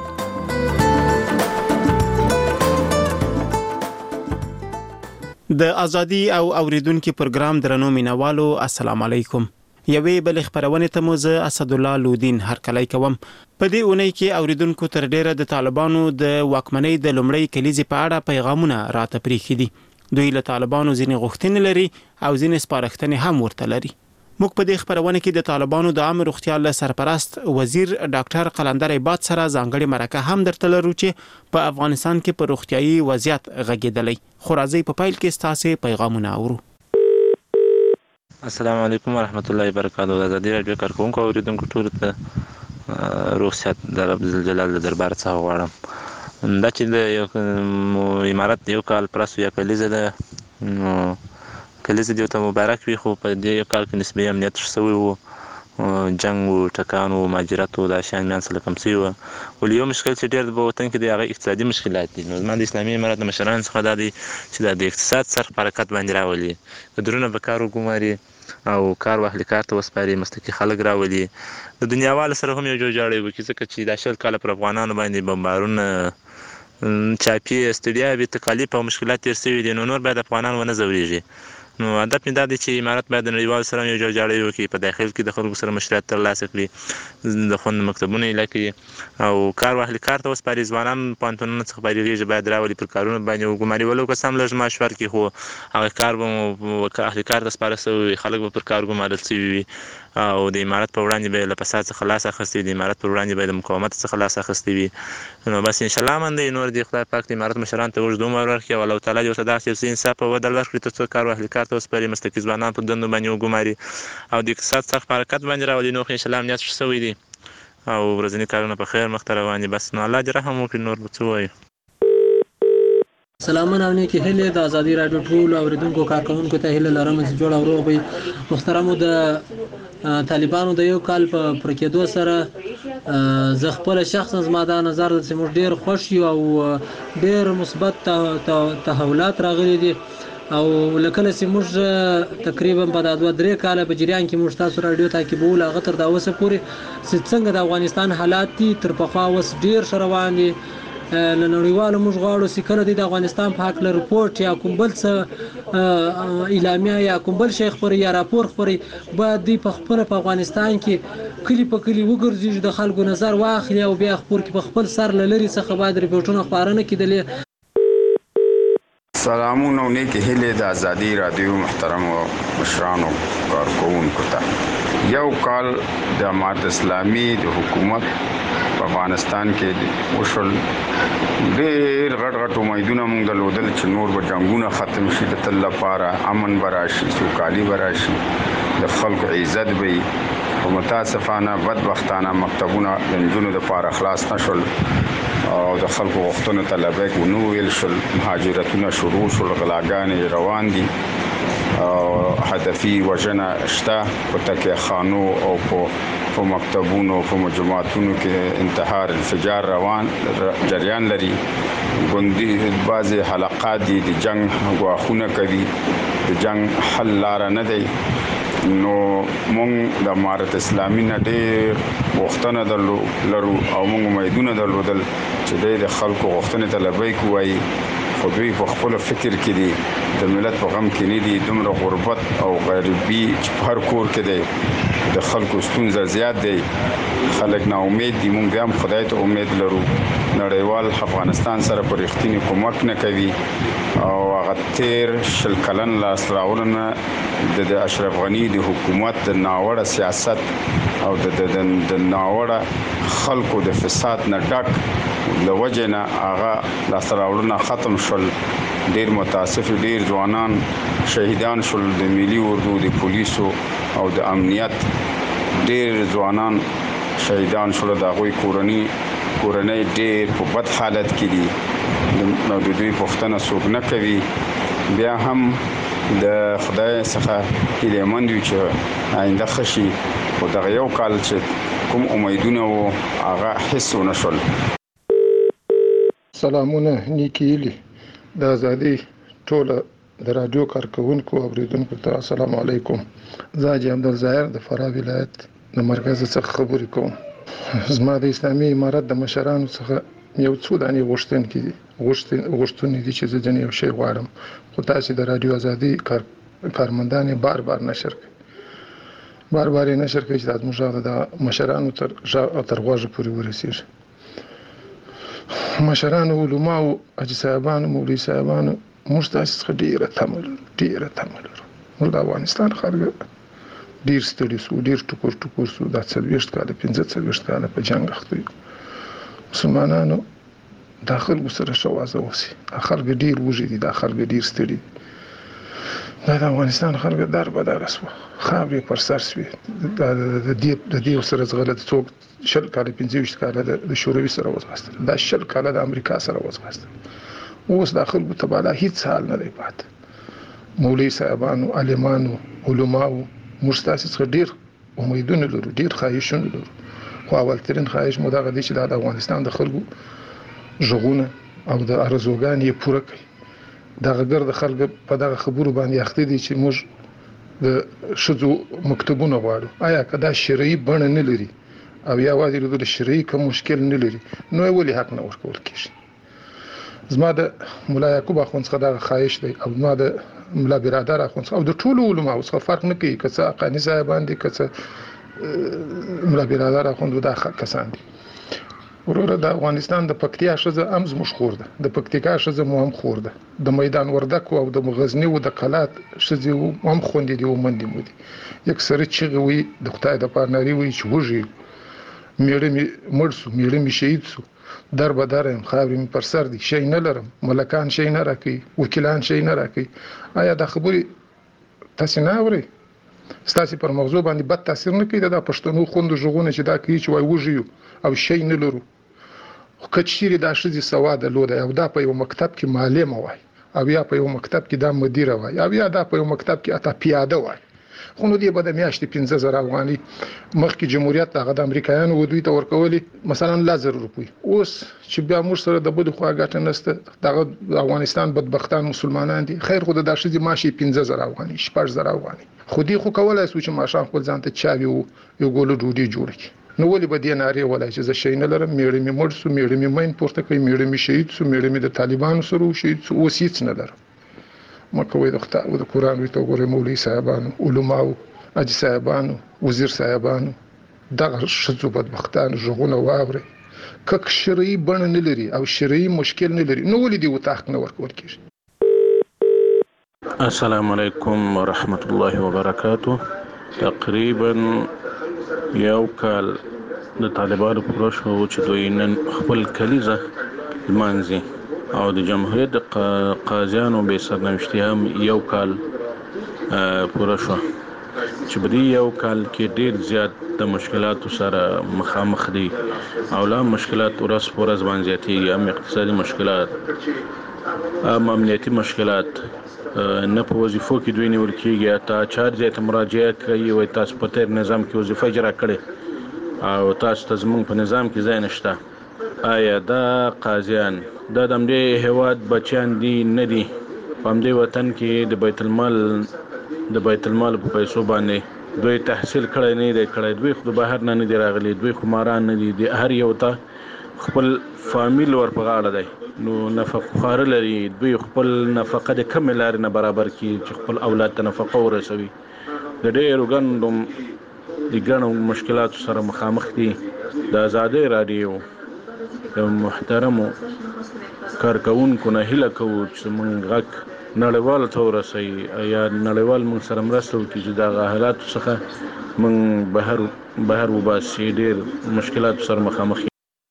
د ازادي او اوریدونکو پروګرام درنو مینوالو السلام علیکم. یوې بل خبرونه ته مو زه اسد الله لودین هرکلی کوم. په دې اونۍ کې اوریدونکو تر ډیره د طالبانو د واکمنۍ د لومړۍ کلیزې په اړه پیغامونه راته پریښي دي. دوی له طالبانو ځینې غوښتنې لري او ځینې سپارښتنې هم ورته لري. موږ په دې خبرونه کې د طالبانو د عام روغتیا له سرپرست وزیر ډاکټر قلندر عباد سره ځانګړي مرکه هم درته لرو چې په افغانستان کې په روغتيایي وضعیت غږیدلی. خو راځي په پیل کې ستاسو پیغامونه اورو. السلام علیکم ورحمت الله وبرکاتہ. د ازادي رادیو کارکونکو اوریدونکو ټول ته روغتیات د رب جلال دربار څخه غواړم. دا چې د امارات یو کال پرسو یا کلیزه ده کلیزه دیو ته مبارک وي، خو په دې کال کې نسبي امنیت شوی وو، جنگ او ټکان او مهاجرت او د شان میان سره کم سی وو. ول یو مشکل چې ډېر په وطن کې د هغه اقتصادي مشکلات دي. نو زموږ د اسلامي امارات د مشرانو څخه دا دي چې د اقتصاد سره حرکت باندې راولي، د درونه به کار وګماري او کار واخلي، کار ته وسپاري، مستقي خلک راولي. د دنیاوال سره هم یو جوړ جاړي وکړي، ځکه چې د شل کال پر افغانانو باندې بمبارونه چاپی استډیا به تکالیف او مشکلات تیر شوي دي. نو نور باید افغانان ونه زوریږي. نو هدف مې دا دی چې امارات باید د نړیوالو سره یو جوړ جاړی وکړي، په داخل کې د خلکو سره مشورت ترلاسه کړي، د خوند مکتبونه ایله کړي او کار واخلي، کار ته وسپاري. ځوانان پوهنتونونو څخه فارغېږي، باید راولي پر کارونو باندې وګماري، ولو که څه هم لږ معاش ورکړي، خو هغه کار به اهلي کار ته سپاره شوی وي، خلک به پر کار ګمارل شوي وي او د امارات په وړاندې به له فساد څخه لاس اخیستی، د امارات پر وړاندې به د مقاومت څخه لاس اخیستی وي. نو بس انشاءالله من دی نور د خدای پاک د امارات مشران ته اوږد عمر ورکړي او الله تعالی دې ورته داسې انصاف او عدل ورکړي تر څو کار واخلي، کار ورته وسپاري، مسلکي ځوانان په دندو باندې وګماري او د اقتصاد سخت په حرکت باندې راولي. نو خو انشاءالله امنیت ښه شوی دی او ورځني کارونه په خیر مخته روان دي. بس نو الله دې رحم وکړي، نور به څه ووایو. سلامونه او نیکی هیلې د ازادي راډیو ټول اوریدونکو کارکونکو ته هیله لرم چې جوړ او روغ وي. محترمو، د طالبانو د یو کال په پر کېدو سره زه خپل شخصا زما دا نظر ده چې موږ ډېر خوښ یو او ډېر مثبت تحولات راغلي دي او لکه چې موږ تقریبا په دا دوه درې کاله په جریان کې موږ تاسو راډیو تعقیبول هغه تر دا اوسه پورې چې څنګه د افغانستان حالات دي تر پخوا اوس ډېر ښه روان دي. له نړیوالو موږ غواړو چې کله د افغانستان په حق له رپورټ یا کوم بل څه اعلامیه یا کوم بل شی خپري یا راپور خپري باید دوی په خپله په افغانستان کې کلي په کلي وګرځي، د خلکو نظر واخلي او بیا خپور کې په خپل سر له لرې څخه باید رپورټونه خپاره کېدلې. سلامونه او نیکی هیلې د ازادي راډیو محترمو مشرانو کارکونکو ته. یو کال د جماعت اسلامي د حکومت په افغانستان کې وشول، ډېر غټ غټ امیدونه موږ درلودل چې نور به جنګونه ختم شي، د تل لپاره امن به راشي، سوکالي به راشي، د خلکو عزت به وي. خو متاسفانه بدبختانه مکتبونه د نجونو دپاره خلاص نه شول او د خلکو غوښتنو ته لبیک ونه ویل شول. مهاجرتونه شروع شول، غلاګانې روان دي او هدفي وژنه شته په تکیه خانو او په مکتبونو په مجموعاتونو کې انتحار انفجار روان جریان لري. ګوندي بعضې حلقات دي د جنگ غواخونه کوي، د جنگ حل لاره نه دی. نو مونږ د امارت اسلامي نه ډېر غوښتنه لرو او مونږ امیدونه درلودل چې دی د خلکو غوښتنې ته لبیک ووایي، خو دوی په خپل فکر کې دي، د ملت په غم کې نه دي. دومره غربت او غریبي چې په هر کور کې دی، د خلکو ستونزه زیات دی، خلک نا امید دي. مونږ بیا هم خدای ته امید لرو. نړیوال افغانستان سره په رښتینې کومک نه کوي او هغه تیر شل کلن لاس راوړنه د اشرف غني د حکومت د ناوړه سیاست او د ناوړه خلکو د فساد نه ډک له وجې نه هغه لاس راوړنه ختم شول. ډېر متاسف، ډېر ځوانان شهیدان شول، د ملي اردو، د پولیسو او د امنیت ډېر ځوانان شهیدان شول. د هغوی کورنۍ کورنۍ ډېر په بد حالت کې دي نو د دوی پوښتنه څوک نه کوي. بیا هم د خدای څخه هیلهمند یو چې آینده ښه شي، خو دغه یو کال چې کوم امیدونه وو هغه هېڅ ونه شول. سلامونه نیکی هیلې د ازادي ټوله د راډیو کارکونکو او اوریدونکو ته السلام علیکم. زه حاجي عبدالظاهر د فراه ولایت د مرکز څخه خبرې کوم. زما د اسلامي امارت د مشرانو څخه یو څو دانې غوښتنې دي غوښتنې دي چې زه ځنې یو شی غواړم، خو تاسې د راډیو ازادي کار کارمندان یې بار بار نشر کوي بار بار یې نشر کوي چې دا زموږ غږ د مشرانو تر تر غوږه پورې ورسېږي. مشرانو، علماو، حاجي صاحبانو، مولوي صاحبانو، موږ تاسې څخه ډېره تمه لرو ډېره تمه لرو. موږ د افغانستان خلک ډېر ستړي سو، ډېر ټکور ټکور سو. دا څلوېښت کاله پنځه څلوېښت کاله په جنګ اخته یو. مسلمانانو دا خلکو سره ښه وضع وسي. دا خلک ډېر وږي دي، دا خلک ډېر ستړي دي. دا د افغانستان خلک در بدره سوه، خاورې پر سر سوې. د دې سره زغله څوک شل کاله پنځه ویشت کاله د شوروي سره وځغاستل، دا شل کاله د امریکا سره وځغاستل. اوس دا خلکو ته بالا هیڅ حال نه دی پاتې. مولوي صاحبانو، عالمانو، علماو، موږ ستاسې څخه ډېر امیدونه لرو، ډېر خواهشونه لرو، خو اولترین خواهش مو دغه دی چې دا د افغانستان د خلکو غږونه او د ارزوګانې یې پوره کړي. دغه ګرد خلک په دغه خبرو باندې اخته دي چې موږ د ښځو مکتبونه غواړو. آیا که دا شرعي بڼه نه لري او یوازې د شرعي کوم مشکل نه لري نو یې ولې حق نه ورکول کېږي؟ زما د ملا یعقوب اخوند څخه دغه خواهش دی او زما د ملا برادر اخوند څخه او د ټولو علماو څخه فرق نه کوي، که څه حقاني صاحبان دي، که څه ملا برادر اخوند دا کسان دي. وروره د افغانستان د پکتیا ښځه هم زموږ خور ده، د پکتیکا ښځه مو هم خور ده، د میدان وردک او د غزني او د قلات ښځې هم خوندې دي او مندې مو دي. یکسره چغې وي د خدای د پارناري وي چې وږي میړه مې مړ سو، میړه مې شهید سو، در به در یم، خاورې مې پر سر دي، شی نه لرم، ملکان شی نه راکوي، وکیلان شی نه راکوي. آیا دا خبرې تاسو نه اورئ ستاسو پر موضوع باندې بد تاثیر نه کوي دا پښتنو خوند ژغونه چې دا کوي چې وای وژیو او شي نه لرو خو کچيري دا شذي سواد لوده او دا په یو مکتب کې معلم وای او یا په یو مکتب کې دا مدیر وای او یا دا په یو مکتب کې اته پیاده وای خو نو دی به د میاشتې پنځه زره افغاني مخکې جمهوریت هغه د امریکایانو ودوی ته ورکولي مثلا لزر روپی اوس چې بیا موږ سره د بده خوا ګټه نشته دغه افغانستان بدبختان مسلمانان دي خیر خو د داشتي ماشي پنځه زره افغاني شپږ زره افغاني خو دی خو کولای شو چې ماشان خپل ځان ته چاوي او یو ګولو ډوډۍ جوړ کړي نو ولې به دې ناري ولای چې زه شي نه لرم میړې می مړ سو میړې می مین پورته کوي میړې می شهید سو میړې می د طالبانو سره شهید سو اوس هیڅ نه لرم مکوې د خدای او د قران وی ته ګوره مولوی صاحبانو علماو اجي صاحبانو وزیر صاحبانو دغه شذو بدبختان ژغونه واوري کک شرعي بڼه نه لري او شرعي مشکل نه لري نو ولې دی وتاخ نه ورکول کیږي السلام علیکم ورحمت الله وبرکاته تقریبا یو کال د طالبانو پروژه چې دوی نن خپل کلیزه لمانځي او د جمهوریت د قاضیانو به سرنوشتي هم یو کال پوره شو چې په یو کال کې ډیر زیات د مشکلاتو سره مخامخ دي او لا مشکلات ورځ په ورځ باندې زیاتېږي هم اقتصادي مشکلات هم امنیتي مشکلات نه په وظیفو کې دوی نیول کېږي تا چارج ته مراجعه کوي او تاسو په تیر نظام کې وظیفه اجرا کړي او تاسو ته زموږ په نظام کې ځای نشته آیا دا قاضیان دا د دې هواد بچیان دي نه دي په دې وطن کې د بیت المال د بیت المال په پیسو باندې دوی تحصیل کړی نه دی کړی دوی خو بهر نه نه دی راغلي دوی خو ماران نه دي هر یو ته خپل فامیل ور په غاړه دی نو نفقه خار لري دوی خپل نفقه د کم لار نه برابر کی چې خپل اولاد ته نفقه ورسوي د ډېر غندم د ګڼو مشکلات سره مخامخ دي د آزادۍ رادیو د محترمو کارکونکو نه هیله کوو چې موږ غږ نړیوال ته ورسوي یا نړیوال موږ سره مرسته وکړي چې دغه حالات څخه موږ بهر بهر وباسي ډېر مشکلات سره مخامخ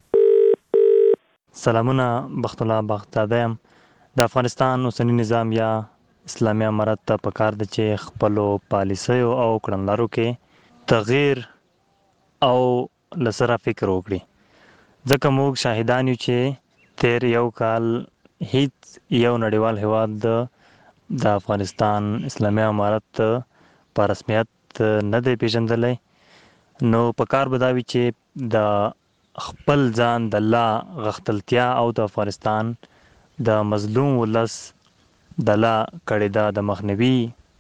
سلامونه بخت الله بغدادي د افغانستان اوسنی نظام یا اسلامي امارت ته پکار د چې خپل پالیسیو او کړنلارو کې تغییر او لسره فکر وکړي ځکه موږ شاهدان یو چې تیر یو کال هیڅ یو نړیوال هیواد د افغانستان اسلامي امارت په رسمیت نه دی پیژندلی نو پکار بداوي چې د خپل ځان د الله غختلتیا او د افغانستان د مظلوم ولس د لا کړي دا د مخنیوي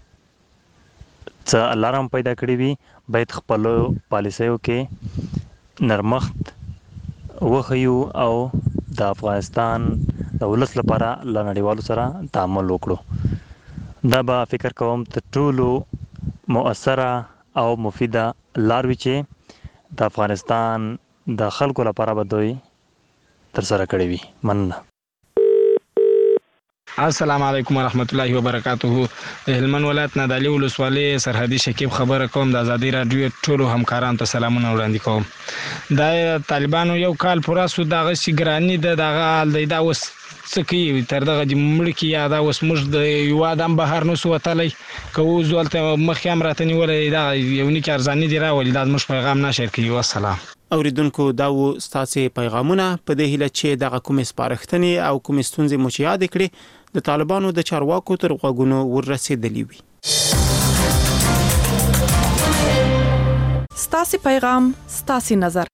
څه الارم پیدا کړی وي باید خپل پالیسیو کې نرمښت وخیو او د افغانستان د ولس لپاره له نړیوالو سره تعامل وکړو دا به فکر کوم تر ټولو مؤثره او مفیده لار وي چې د افغانستان د خلکو لپاره به دوی تر سره کړی وي مننه السلام علیکم ورحمت الله وبرکاته هلمند ولایت نه د علي ولسوالۍ سرحدي شکیب خبره کوم د ازادي رادیو ټولو همکارانو ته سلامونه وړاندې کوم د طالبانو یو کال پوره سو دغه شګرانی د دغه حال دی دا اوس څه کوي تر دغه د ملکی یا دا اوس موږ د یو ادم بهر نو سوتلی کوو ځولته مخ هم راته نیولې دا یو نیک ارزانی دی راولي دا موږ پیغام نشر کوي والسلام اوریدونکو دا و ستاسو پیغامونه په دې هیله چې دغه کوم سپارښتنې او کوم ستونزې مو یاد کړي د طالبانو د چارواکو تر غوږونو ورسېدلې وي ستاسو پیغام ستاسو نظر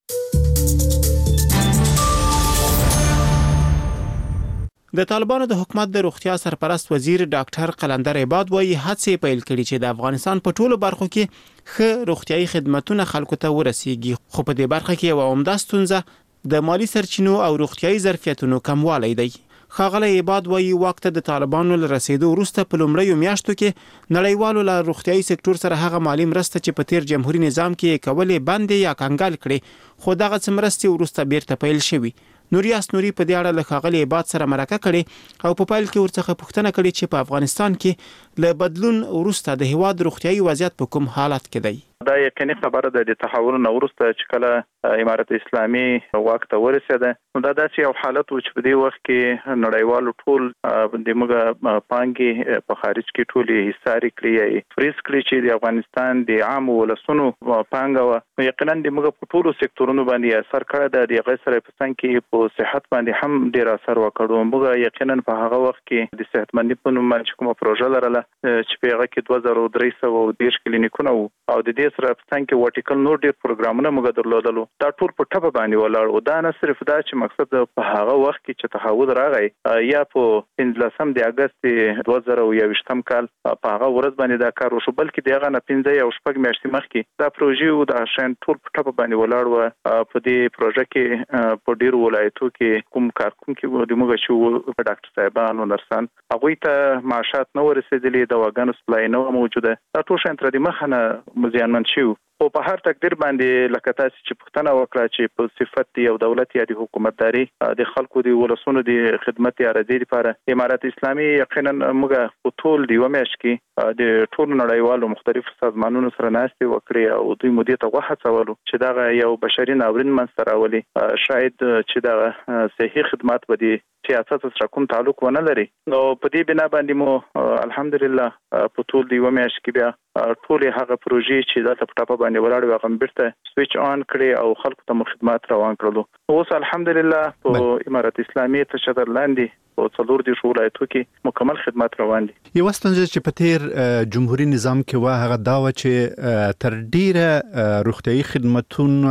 د طالبانو د حکومت د روغتیا سرپرست وزیر ډاکټر قلندر عباد وايي هڅې پیل کړي چې د افغانستان په ټولو برخو کې ښه روغتيایي خدماتونه خلکو ته ورسیږي خو په دې برخه کې یو عمده ستونزه د مالی سرچینو او روغتيایي ظرفیتونو کموالی دی ښاغلی عباد وايي وخت د طالبانو له رسیدو وروسته په لومړیو میاشتو کې نړیوالو له روغتيایي سکتور سره هغه مالی مرسته چې په تیر جمهوریت نظام کې کولې بندې یا کنګال کړي خو دغه څمرستي وروسته بیرته پیل شوي نوریاس نوري په دې اړه له ښاغلي عباد سره مرکه کړي او په پایل کې ورڅخه پوښتنه کړې چې په افغانستان کې له بدلون وروسته د هیواد روغتيایي وضعیت په کوم حالت کې دی دا یقیني خبره ده د تحول نو وروسته چې کله امارت اسلامي واک ته ورسېده. نو دا داسې یو حالت و چې په دې وخت کې نړیوالو ټول د موږ پانګې په خارج کې ټولې حصاري کړې فریز کړې چې د افغانستان د عام ولسونو پانګه و یقینا د موږ په ټولو سکتورونو باندې اثر کړی د دې سره په څنګ کې په صحت باندې هم ډیر اثر وکړو. موږ یقینا په هغه وخت کې د صحتمندۍ په نوم باندې کومه پروژه لرله چې په هغه کې دوه زره درې سوه دېرش کلینیکونه وو او د دې سره په څنګ کې ورټیکل نور ډیر پروګرامونه موږ درلودلو. دا ټول په ټپه باندې ولاړ او دا نه صرف دا چې مقصد په هغه وخت کې چې تحول راغی یا په پنځلسم د اگست دوه زره یوویشتم کال په هغه ورځ باندې دا کار وشو، بلکې دغه نه پنځه یا شپږ میاشتې مخکې دا پروژه او د شین ټول په ټپه باندې ولاړ و. په دې پروژه کې په ډیر ولایتو کې کوم کارکونکي وو د موږ شو ډاکټر صاحبان او نرسان هغه ته معاشات نه ورسېدلې، د واګانو سپلای نه موجوده. دا ټول شین تر دې مخه نه زیانمن شو او په هر تقدیر باندې لکه تاسو چې پوښتنه وکړه چې په صفت یو دولت یا د حکومتداري د خلکو د ولسونو د خدمت یا رضای لپاره امارت اسلامي یقینا موږ په ټول دی ومش کې د ټول نړیوالو مختلفو سازمانونو سره ناستې وکړې او دوی مودې ته وهڅولو چې دا یو بشري ناورین منځته راولي. شاید چې دا صحي خدمات به دي سیاست سره کوم تعلق ونه لري. نو په دې بنا باندې مو الحمدلله په ټول دی ومش کې بیا ټول هغه پروژې چې د ټاپه باندې ولاړ و هغه بیرته سویچ آن کړي او خلکو ته خدمات روان کړلو. اوس الحمدلله په امارت اسلامي تشدد لاندې او څلور دي ولایتو کې مکمل خدمات روان دي. یو ستونزه چې په تیر جمهوریت نظام کې و هغه دا و چې تر ډیره روغتيایي خدماتونه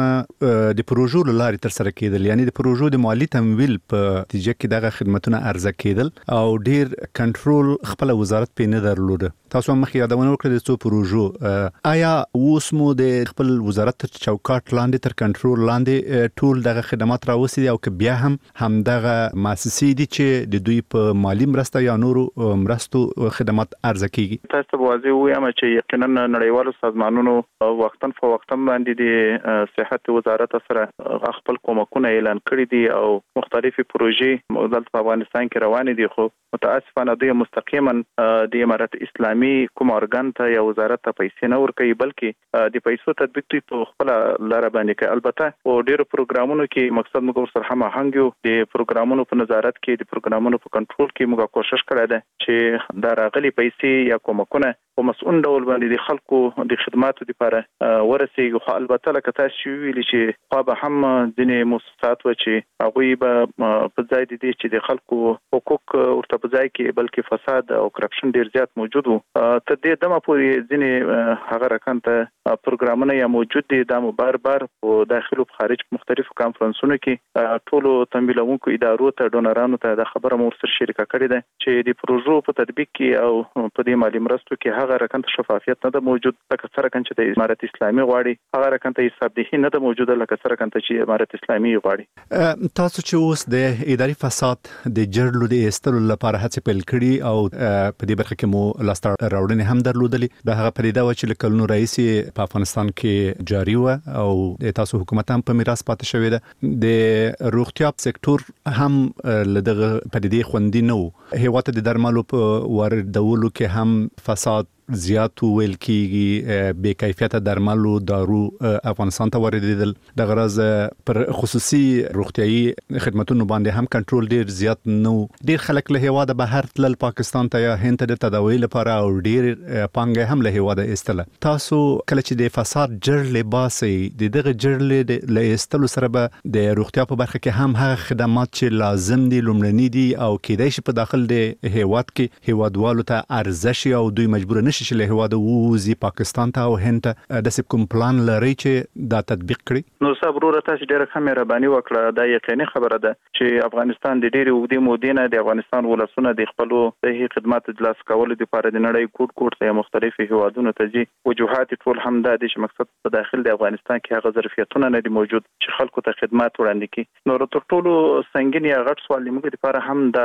د پروژو لارې تر سره کېدل، یعنی د پروژو د مالی تمویل په نتیجه کې دغه خدماتونه ارزه کېدل او ډیر کنټرول خپل وزارت په نه درلوده. تاسو هم مخکې یادونه وکړه د څو پروژو آیا اوس مو د خپل وزارت تر چوکاټ لاندې تر کنټرول لاندې ټول دغه خدمات راوستي او که بیا هم هم دغه مؤسسې دي چې د دوی په مالی مرسته یا نورو مرستو خدمات ارزه کیږي؟ تاسو واضح وایم چې یقینا نړیوالو سازمانونو وختن په وختن باندې د صحت وزارت سره خپل کومکونه اعلان کړی دي او مختلفي پروژې موږ په افغانستان کې روان دي، خو متاسفانه دوی مستقیما د امارت اسلامي کوم ارګان ته یا وزارت ته پیسې نه ورکوي، بلکې د پیسو تطبیق دوی په خپل لار باندې کوي. البته او ډیرو پروګرامونو کې مقصد موږ سره هم هنګو د پروګرامونو په نظارت کې د پروګرامونو په کنټرول کې موږ کوشش کړی دی چې دا راغلي پیسې یا کومکونه په مسؤل ډول باندې د خلکو د خدماتو لپاره ورسیږي. خو البته لکه تاسو ویلي چې خو به هم ځینې مؤسسات و چې هغوی به په ځای دي چې د خلکو حقوق ورته په ځای کې بلکې فساد او کرپشن ډیر زیات موجود وو. ته دې دمه پورې ځینې هغه رقم ته پروګرامونه یا موجود دي دا بار بار په داخل او خارج مختلفو کانفرنسونو کې ټولو تمویلونکو ادارو ته ډونرانو ته د خبره مور سره شریکه کړې ده چې د پروژو په تطبیق کې او په دې مالی مرستو کې هغه رقم ته شفافیت نه ده موجود، لکه څنګه رقم چې د امارت اسلامي غواړي هغه رقم ته حساب دهي نه ده موجوده، لکه څنګه رقم ته چې امارت اسلامي غواړي. تاسو چې اوس د اداري فساد د جرلو د استلو لپاره هڅه پیل کړي او په دې برخه کې مو لاس راوړنې هم درلودلې، دا هغه پریدا و چې لکلونو رئیس په افغانستان کې جاری و او د تاسو حکومت هم په میراث پاتې شوی ده. د روغتیا سکتور هم لدغه پدیدې خوندي نه و، هیواد د درملو په واردولو کې هم فساد زیات ویل کیږي، بے کیفیت درملو دارو افغانستان ته واردېدل، د غرض پر خصوصي روغتيایي خدماتونو باندې هم کنټرول ډیر زیات نو. ډیر خلک له هواده بهر تلل پاکستان ته یا هند ته د تداوی لپاره او ډیر پانګه هم له هواده استله. تاسو کله چې د فساد جرل باسي د دغه جرل له استلو سره به د روغتیا په برخه کې هم هغه خدمات چې لازم دي لومړني دي او کېدای شي په داخل د هواد کې هوادوالو ته ارزش او دوی مجبور نه چې له هواده ووزي پاکستان ته او هند ته د کوم پلان لري چې دا تطبیق کړي؟ نو صبر تاسو ډیره ښه مهرباني وکړه. دا یقیني خبره ده چې افغانستان د ډیره وګړي مودې نه د افغانستان ولسونه د خپل صحي خدمات د لاس کولو لپاره د نړۍ کوټ کوټ ته مختلفي هوادونو ته ځي. وجوهات ټول هم دا دي چې مقصد په داخل د افغانستان کې هغه ظرفیتونه نه دي موجود چې خلکو ته خدمات وړاندې کړي. نو تر ټولو سنگین یا غټ سوال موږ لپاره هم دا ده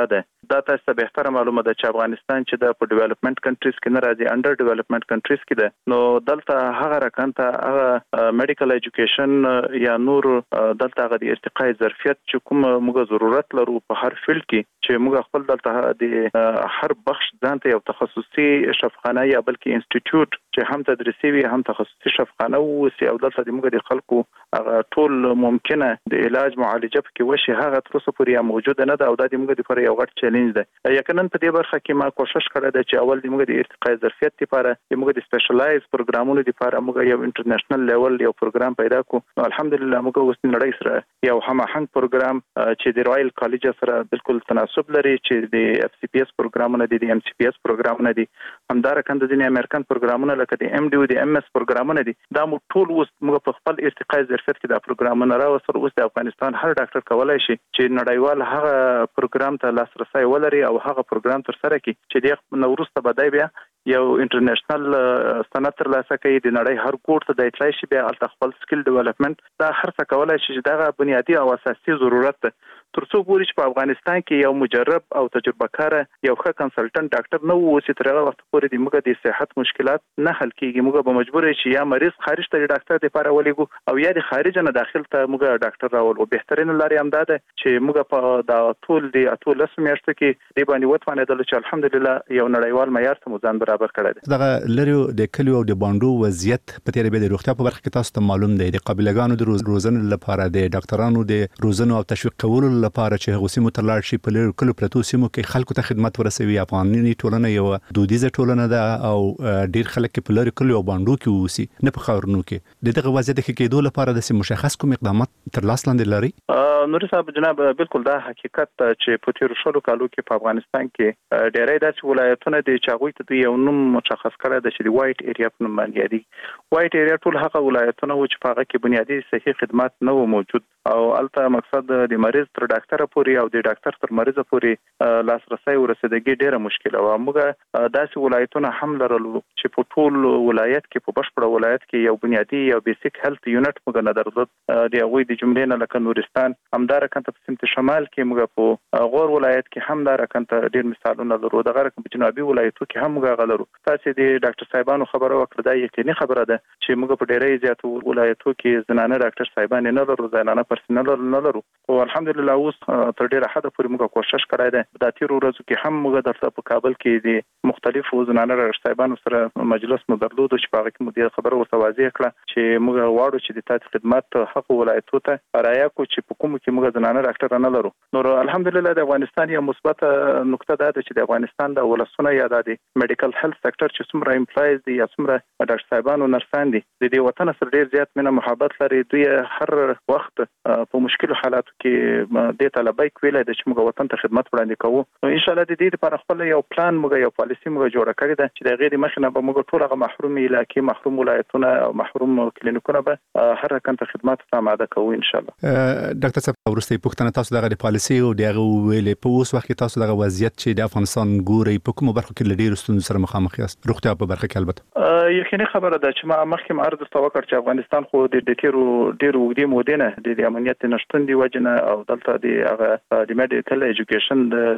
دا تاسو ته بهتره معلومه ده چې افغانستان چې د په ډیولپمنٹ کنټریز کې نه راځي انډر ډیولپمنٹ کنټریز کې ده نو دلته هغه رکانته هغه میډیکل ایجوکیشن یا نور دلته هغه د ارتقای ظرفیت چې کوم موږ ضرورت لرو په هر فیلډ کې چې موږ خپل دلته د هر بخش ځانته یو تخصصي شفاخانه یا بلکې انسټیټیوټ چې هم تدریسي وي هم تخصصي شفاخانه وي او دلته د موږ د خلکو هغه ټول ممکنه د علاج معالجه کې وشي هغه تر اوسه پورې موجود نه ده او د موږ لپاره یو غټ چیلنج ده یقینا په دې برخه کې ما کوشش کړی ده چې اول د موږ د ارتقای ظرفیت لپاره د موږ د سپیشلایز پروګرامونو لپاره موږ یو انټرنیشنل لیول یو پروګرام پیدا کړو الحمدلله موږ اوس نړۍ سره یو هماهنګ پروګرام چې د رائل کالج سره بالکل تناسب لري چې د اف سی پی اس پروګرامونه دي د ام سی پی اس پروګرامونه دي همدارکه د امریکن پروګرامونه لکه د ام ډي او د ام اس پروګرامونه دي دا مو ټول اوس موږ په خپل ارتقای ظرفیت کې د پروګرامونه راوستل اوس د افغانستان هر ډاکټر کولای شي چې نړیوال هغه پروګرام ته لاسرسي ولري او هغه پروګرام تر سره کړي چې د نوروسته بدای بیا یو انټرنیشنل سند تر لاسه کوي د نړۍ هر کوټ ته د اطلاع شي بیا الته خپل سکل ډیولپمنٹ دا هر څه کولای شي چې دا بنیادی او اساسي ضرورت ده ترڅو پورې چې په افغانستان کې یو مجرب او تجربه کار یو ښه کنسلټنټ ډاکټر نه وو چې تر هغه وخت پورې د موږ د صحت مشکلات نه حل کیږي موږ به مجبور شي یا مریض خارج ته ډاکټر لپاره ولېګو او یا د خارج نه داخل ته موږ ډاکټر راولو بهترین لارې هم ده چې موږ په د ټول د ټول لس میاشتو کې د باندې وتوانېدل چې الحمدلله یو نړیوال معیار ته ځان برابر کړی دی دغه لري د کلیو او د باندو وضعیت په تیر به د روغتیا په برخه کې تاسو ته معلوم دی د قابلګانو د روزنې لپاره د ډاکټرانو د روزنې او تشویق کولو لپاره چې هغه سیمو ته لاړ شي په لري کلو پرتو سیمو کې خلکو ته خدمت ورسوي افغاني ټولنه یو دودیزه ټولنه ده او ډیر خلک په لري کلو او باندو کې ووسی نه په خاورونو کې دغه وضعیت کې کېدو لپاره د مشخص کوم اقدامات تر لاس لاندې لري نور صاحب جناب بالکل دا حقیقت چې په تیر شلو کالو کې په افغانستان کې ډېرې داسې ولایتونه دي چې هغوی ته یو نوم مشخص کړی دی چې د وایټ ایریا په نوم باندې یادي وایټ ایریا ټول هغه ولایتونه و چې په هغه کې بنیادی صحي خدمات نه و موجود او البته مقصد د مریض تر ډاکټر پورې او د ډاکټر تر مریض پورې لاسرسي ورسېدګي ډېره مشکله و موږ داسې ولایتونه هم لرلو چې په ټول ولایت کې په بشپړ ولایت کې یو بنیادی یو بیسیک هیلث یونټ موږ نه درلود د هغوی د جملې نه لکه نورستان همدارکه په سمت شمال کې موږ په غور ولایت کې همدارکه ډېر مثالونه لرو دغه رقم په جنوبي ولایتو کې هم موږ غلرو تاسو د ډاکټر صاحبانو خبره وکړه دا یقیني خبره ده چې موږ په ډېرې زیاتو ولایتو کې زنانه ډاکټر صاحبان نه لرو زنانه پرسنل نه لرو او الحمدلله اوس تر ډېره حد پورې موږ کوشش کړی دی د تیر ورځو کې هم موږ درته په کابل کې د مختلفو زنانه ډاکټر صاحبانو سره مجلس مو درلود چې په هغه کې مو د خبره ورته واضح کړه چې موږ واړو چې د تاسو خدمات حق ولایتو ته رایا کو چې په کوم کې موږ زنانه ډاکټر نه لرو نو الحمدلله د افغانستان یو مثبت نقطه ده چې د افغانستان د ولسونه یا د میډیکل هیلث سېکټر چې څومره امپلایز دي یا څومره ډاکټر صاحبانو نرسان دي د دې وطن سره ډیر زیات مینه محبت لري دوی هر وخت په مشکل حالاتو کې د طلبای کوي د چې موږ وطن ته خدمت وړاندې کوو نو ان شاء الله د دې لپاره خپل یو پلان موږ یو پالیسي موږ جوړ کړی ده چې د غیر مخنه به موږ ټول هغه محروم علاقې محروم ولایتونه او محروم کلینیکونه به هر کنه خدمات ته آماده کوو ان شاء الله ډاکټر صاحب ورسته پوښتنه تاسو دغه پالیسي او دغه ویلې په اوس وخت کې تاسو دغه وضعیت چې د افغانستان ګوري په کومه برخه کې لډیر ستونزې سره مخامخ یاست روغتیا په برخه کې البته یقیني خبره ده چې ما مخکې عرض توکر چې افغانستان خو د ډیټیرو ډیرو وګړي مودنه د امنیت نشټون دی وجنه او دلته دی هغه د میډیکل ایجوکیشن د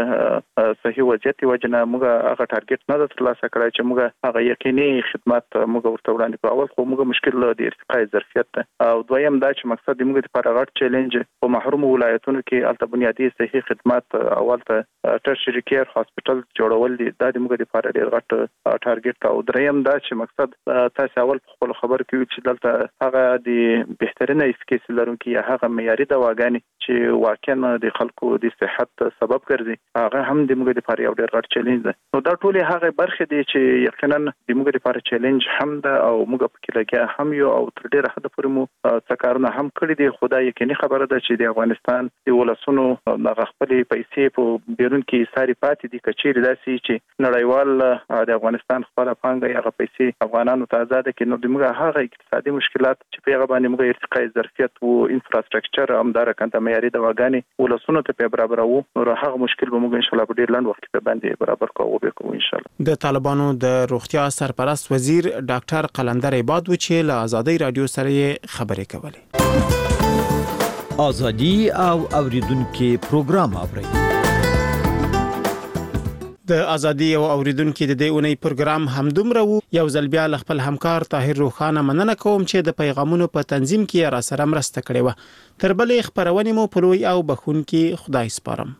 دغه صحیح وضعیت وجنه موږ هغه ټارګټ نه ترلاسه کړی چې موږ هغه یقیني خدمات موږ ورته وړاندې کوو اول خو موږ مشکل د ارتقای ظرفیت او دویم دا چې مقصد د موږ لپاره غټ چیلنج په محروم ولایتونو کې البته بنیادی صحي خدمات اول ته ټرشري کیر هاسپټل جوړول دي دا د موږ لپاره ډیر غټ ټارګټ او دریم دا چې مقصد تاسو اول په خپل خبر کې چې دلته هغه د بهترینه افکیس لرونکي یا هغه معیاري دواګانې چې واقعا د خلکو د صحت سبب ګرځي هغه هم د موږ لپاره یو ډیر غټ چیلنج ده نو دا ټول هغه برخه دي چې یقینا د موږ لپاره چیلنج هم ده او موږ په کې لګیا هم یو او تر ډیره حد پورې مو څکارونه هم کړی دي خدای یقیني خبره ده چې د افغانستان د ولسونو د خپل پیسې په بیرون کې ساري پاتې دي کچېری داسي چې نړیوال د افغانستان خپل پانګه یا پیسې افغانانو ته آزاد کړي نو د موږ هغه اقتصادي مشکلات چې په هغه باندې موږ ارتقای ظرفیت او انفراستراکچر هم دار کنده معیاري دواګانې ولسونو ته په برابر وو نو هغه مشکل به موږ ان شاء الله په ډیر لاند وخت کې باندې برابر کوو به کوو ان شاء الله د طالبانو د روغتیا سرپرست وزیر ډاکټر قلندر عباد و چې له آزادۍ رادیو سره خبرې کولې ازادي او اوریدونکو پروګرام اوري د ازادي او اوریدونکو د دې اونۍ پروګرام همدومره وو. یو ځل بیا ل خپل همکار طاهر روخانه مننه کوم چې د پیغامونو په تنظیم کې را سره مرسته کړې و. تر بلې خبرونه مو په لوی او بخونکي خدای سپارم.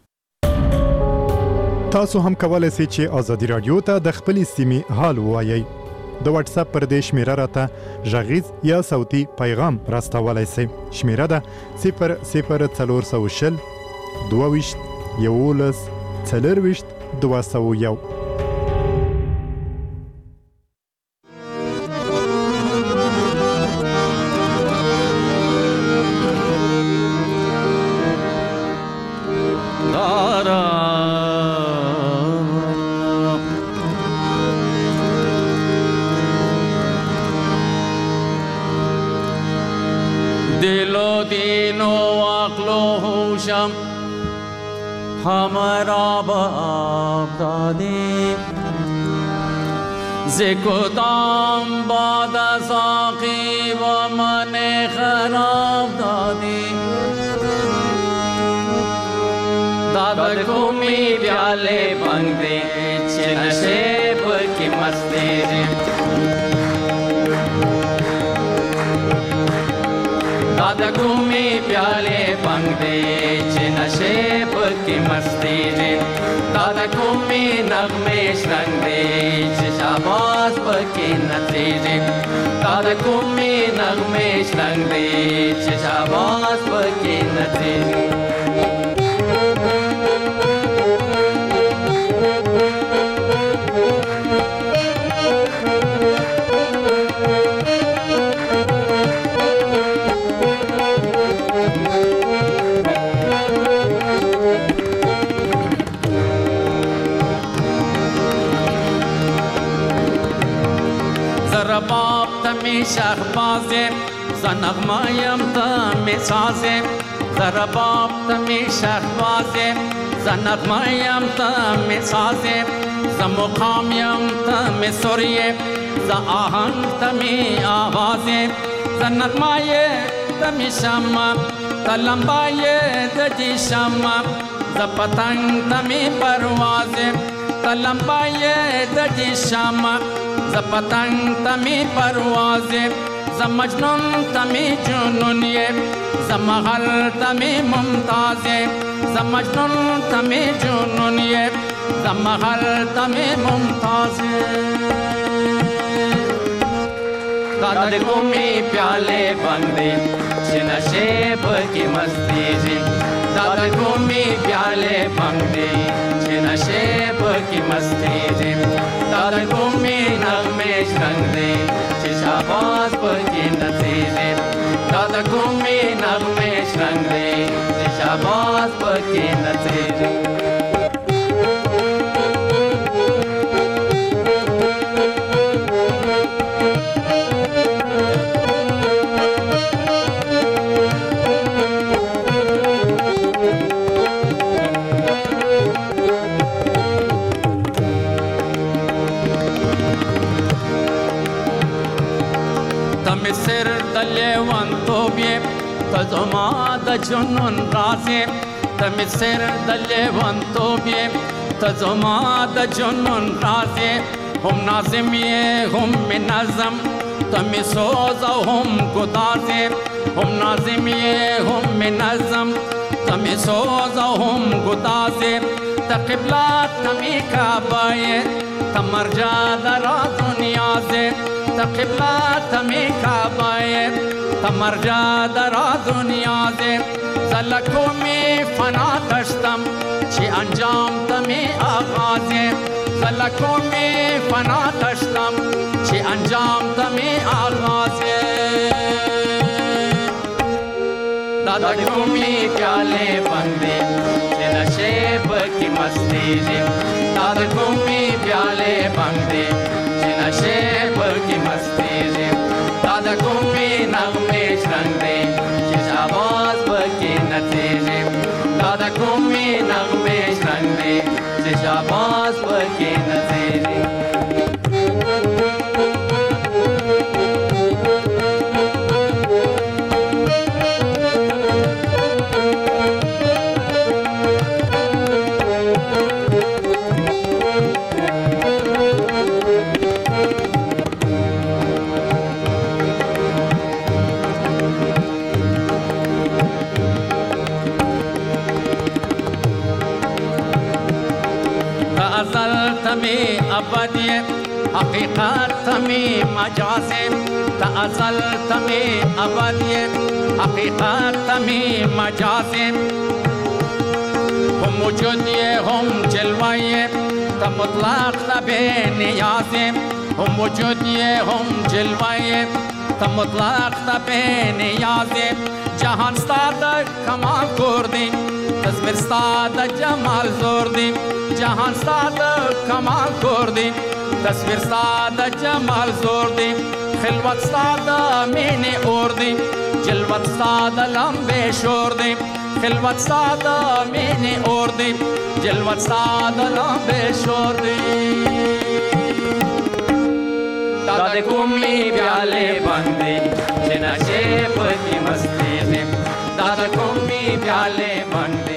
تاسو هم کولای شئ چې ازادي رادیو ته د خپل سیمې حال وایي. د واتس اپ پر دې شمیره راته ژغیز یا صوتي پیغام راستولای شئ. شمیره ده صفر صفر څلور سوه شل دوه ویشت یولس څلور ویشت دوه سوه یو. हमारा बाप दादी ज़िकुदाम बाद साक़ी व मने खराब दादी दादा घूमी प्याले बंगदे नशेब की मस्ती दादा घूमी प्याले बंगदे नशेब की मस्ती रे दादा घूमी नगमे शंगदे शाबाश पकी नती रे दादा घूमी नगमे शंगदे शाबाश पकी नती रे. बाप तमी शहबाज़े ज़नग़मायम तमी साज़े ज़रा बाप तमी शहबाज़े ज़नग़मायम तमी साज़े ज़मुक़ामयम तमी सुरिये ज़ आहंग तमी आवाज़े ज़नग़माये तमी शम्मा तलम्बाये दजी शम्मा ज़ पतंग तमी परवाज़े तलम्बाये दजी शम्मा ज़ पतंग तमी परवाज़े ज़ मजनून तमी जुनूनिये ज़ महल तमी मुमताज़े ज़ मजनून तमी जुनूनिये ज़ महल तमी मुमताज़े दादा घूमी प्याले बंदे नशेब की मस्ती रे दादा घूमी प्याले बंदे नशेब की मस्ती रे दादा घूमी नगमे शंगदे शाबाश पकी नती रे दादा घूमी नगमे शंगदे शाबाश पकी नती रे. मिसर दले वन तो भी तज़मा द जुनून राज़े तमिसर दले वन तो भी तज़मा द जुनून राज़े हम नाज़िम ये हम नज़म तमि सोज़ हम गुदाज़े हम नाज़िम ये हम नज़म तमि सोज़ हम गुदाज़े तक़िबला तमि काबाये तमरजा दरा दुनिया से तक़िबला तमी काबाये तमरजा दरा दुनिया से ज़लकों में फना दश्तम ची अंजाम तमी आगाज़े ज़लकों में फना दश्तम ची अंजाम तमी आगाज़े दादा घूमी प्याले बंदे नशेब की मस्ती रे दादा घूमी प्याले बंदे नशेब की मस्ती रे दादा घूमी नगमे शंगदे शाबाश पकी नती रे दादा घूमी नगमे शंगदे शाबाश पकी नती रे. ازل تمی ابدی حقیقت تمی مجازی تا ازل تمی ابدی حقیقت تمی مجازی هم وجودی هم جلوی تا مطلق تا بے نیازی هم وجودی هم جلوی تا مطلق تا بے نیازی جهان ستاد کمال کردی تصویر ستاد جمال زوردی جهان ستاد کمال کردی تصویر ستاد جمال زوردی خلوت ستاد مینی اوردی جلوت ستاد لمبه شوردی خلوت ستاد مینی اوردی جلوت ستاد لمبه شوردی داد کومی پیاله بندی جنشه پتی مستی داد کومی پیاله بندی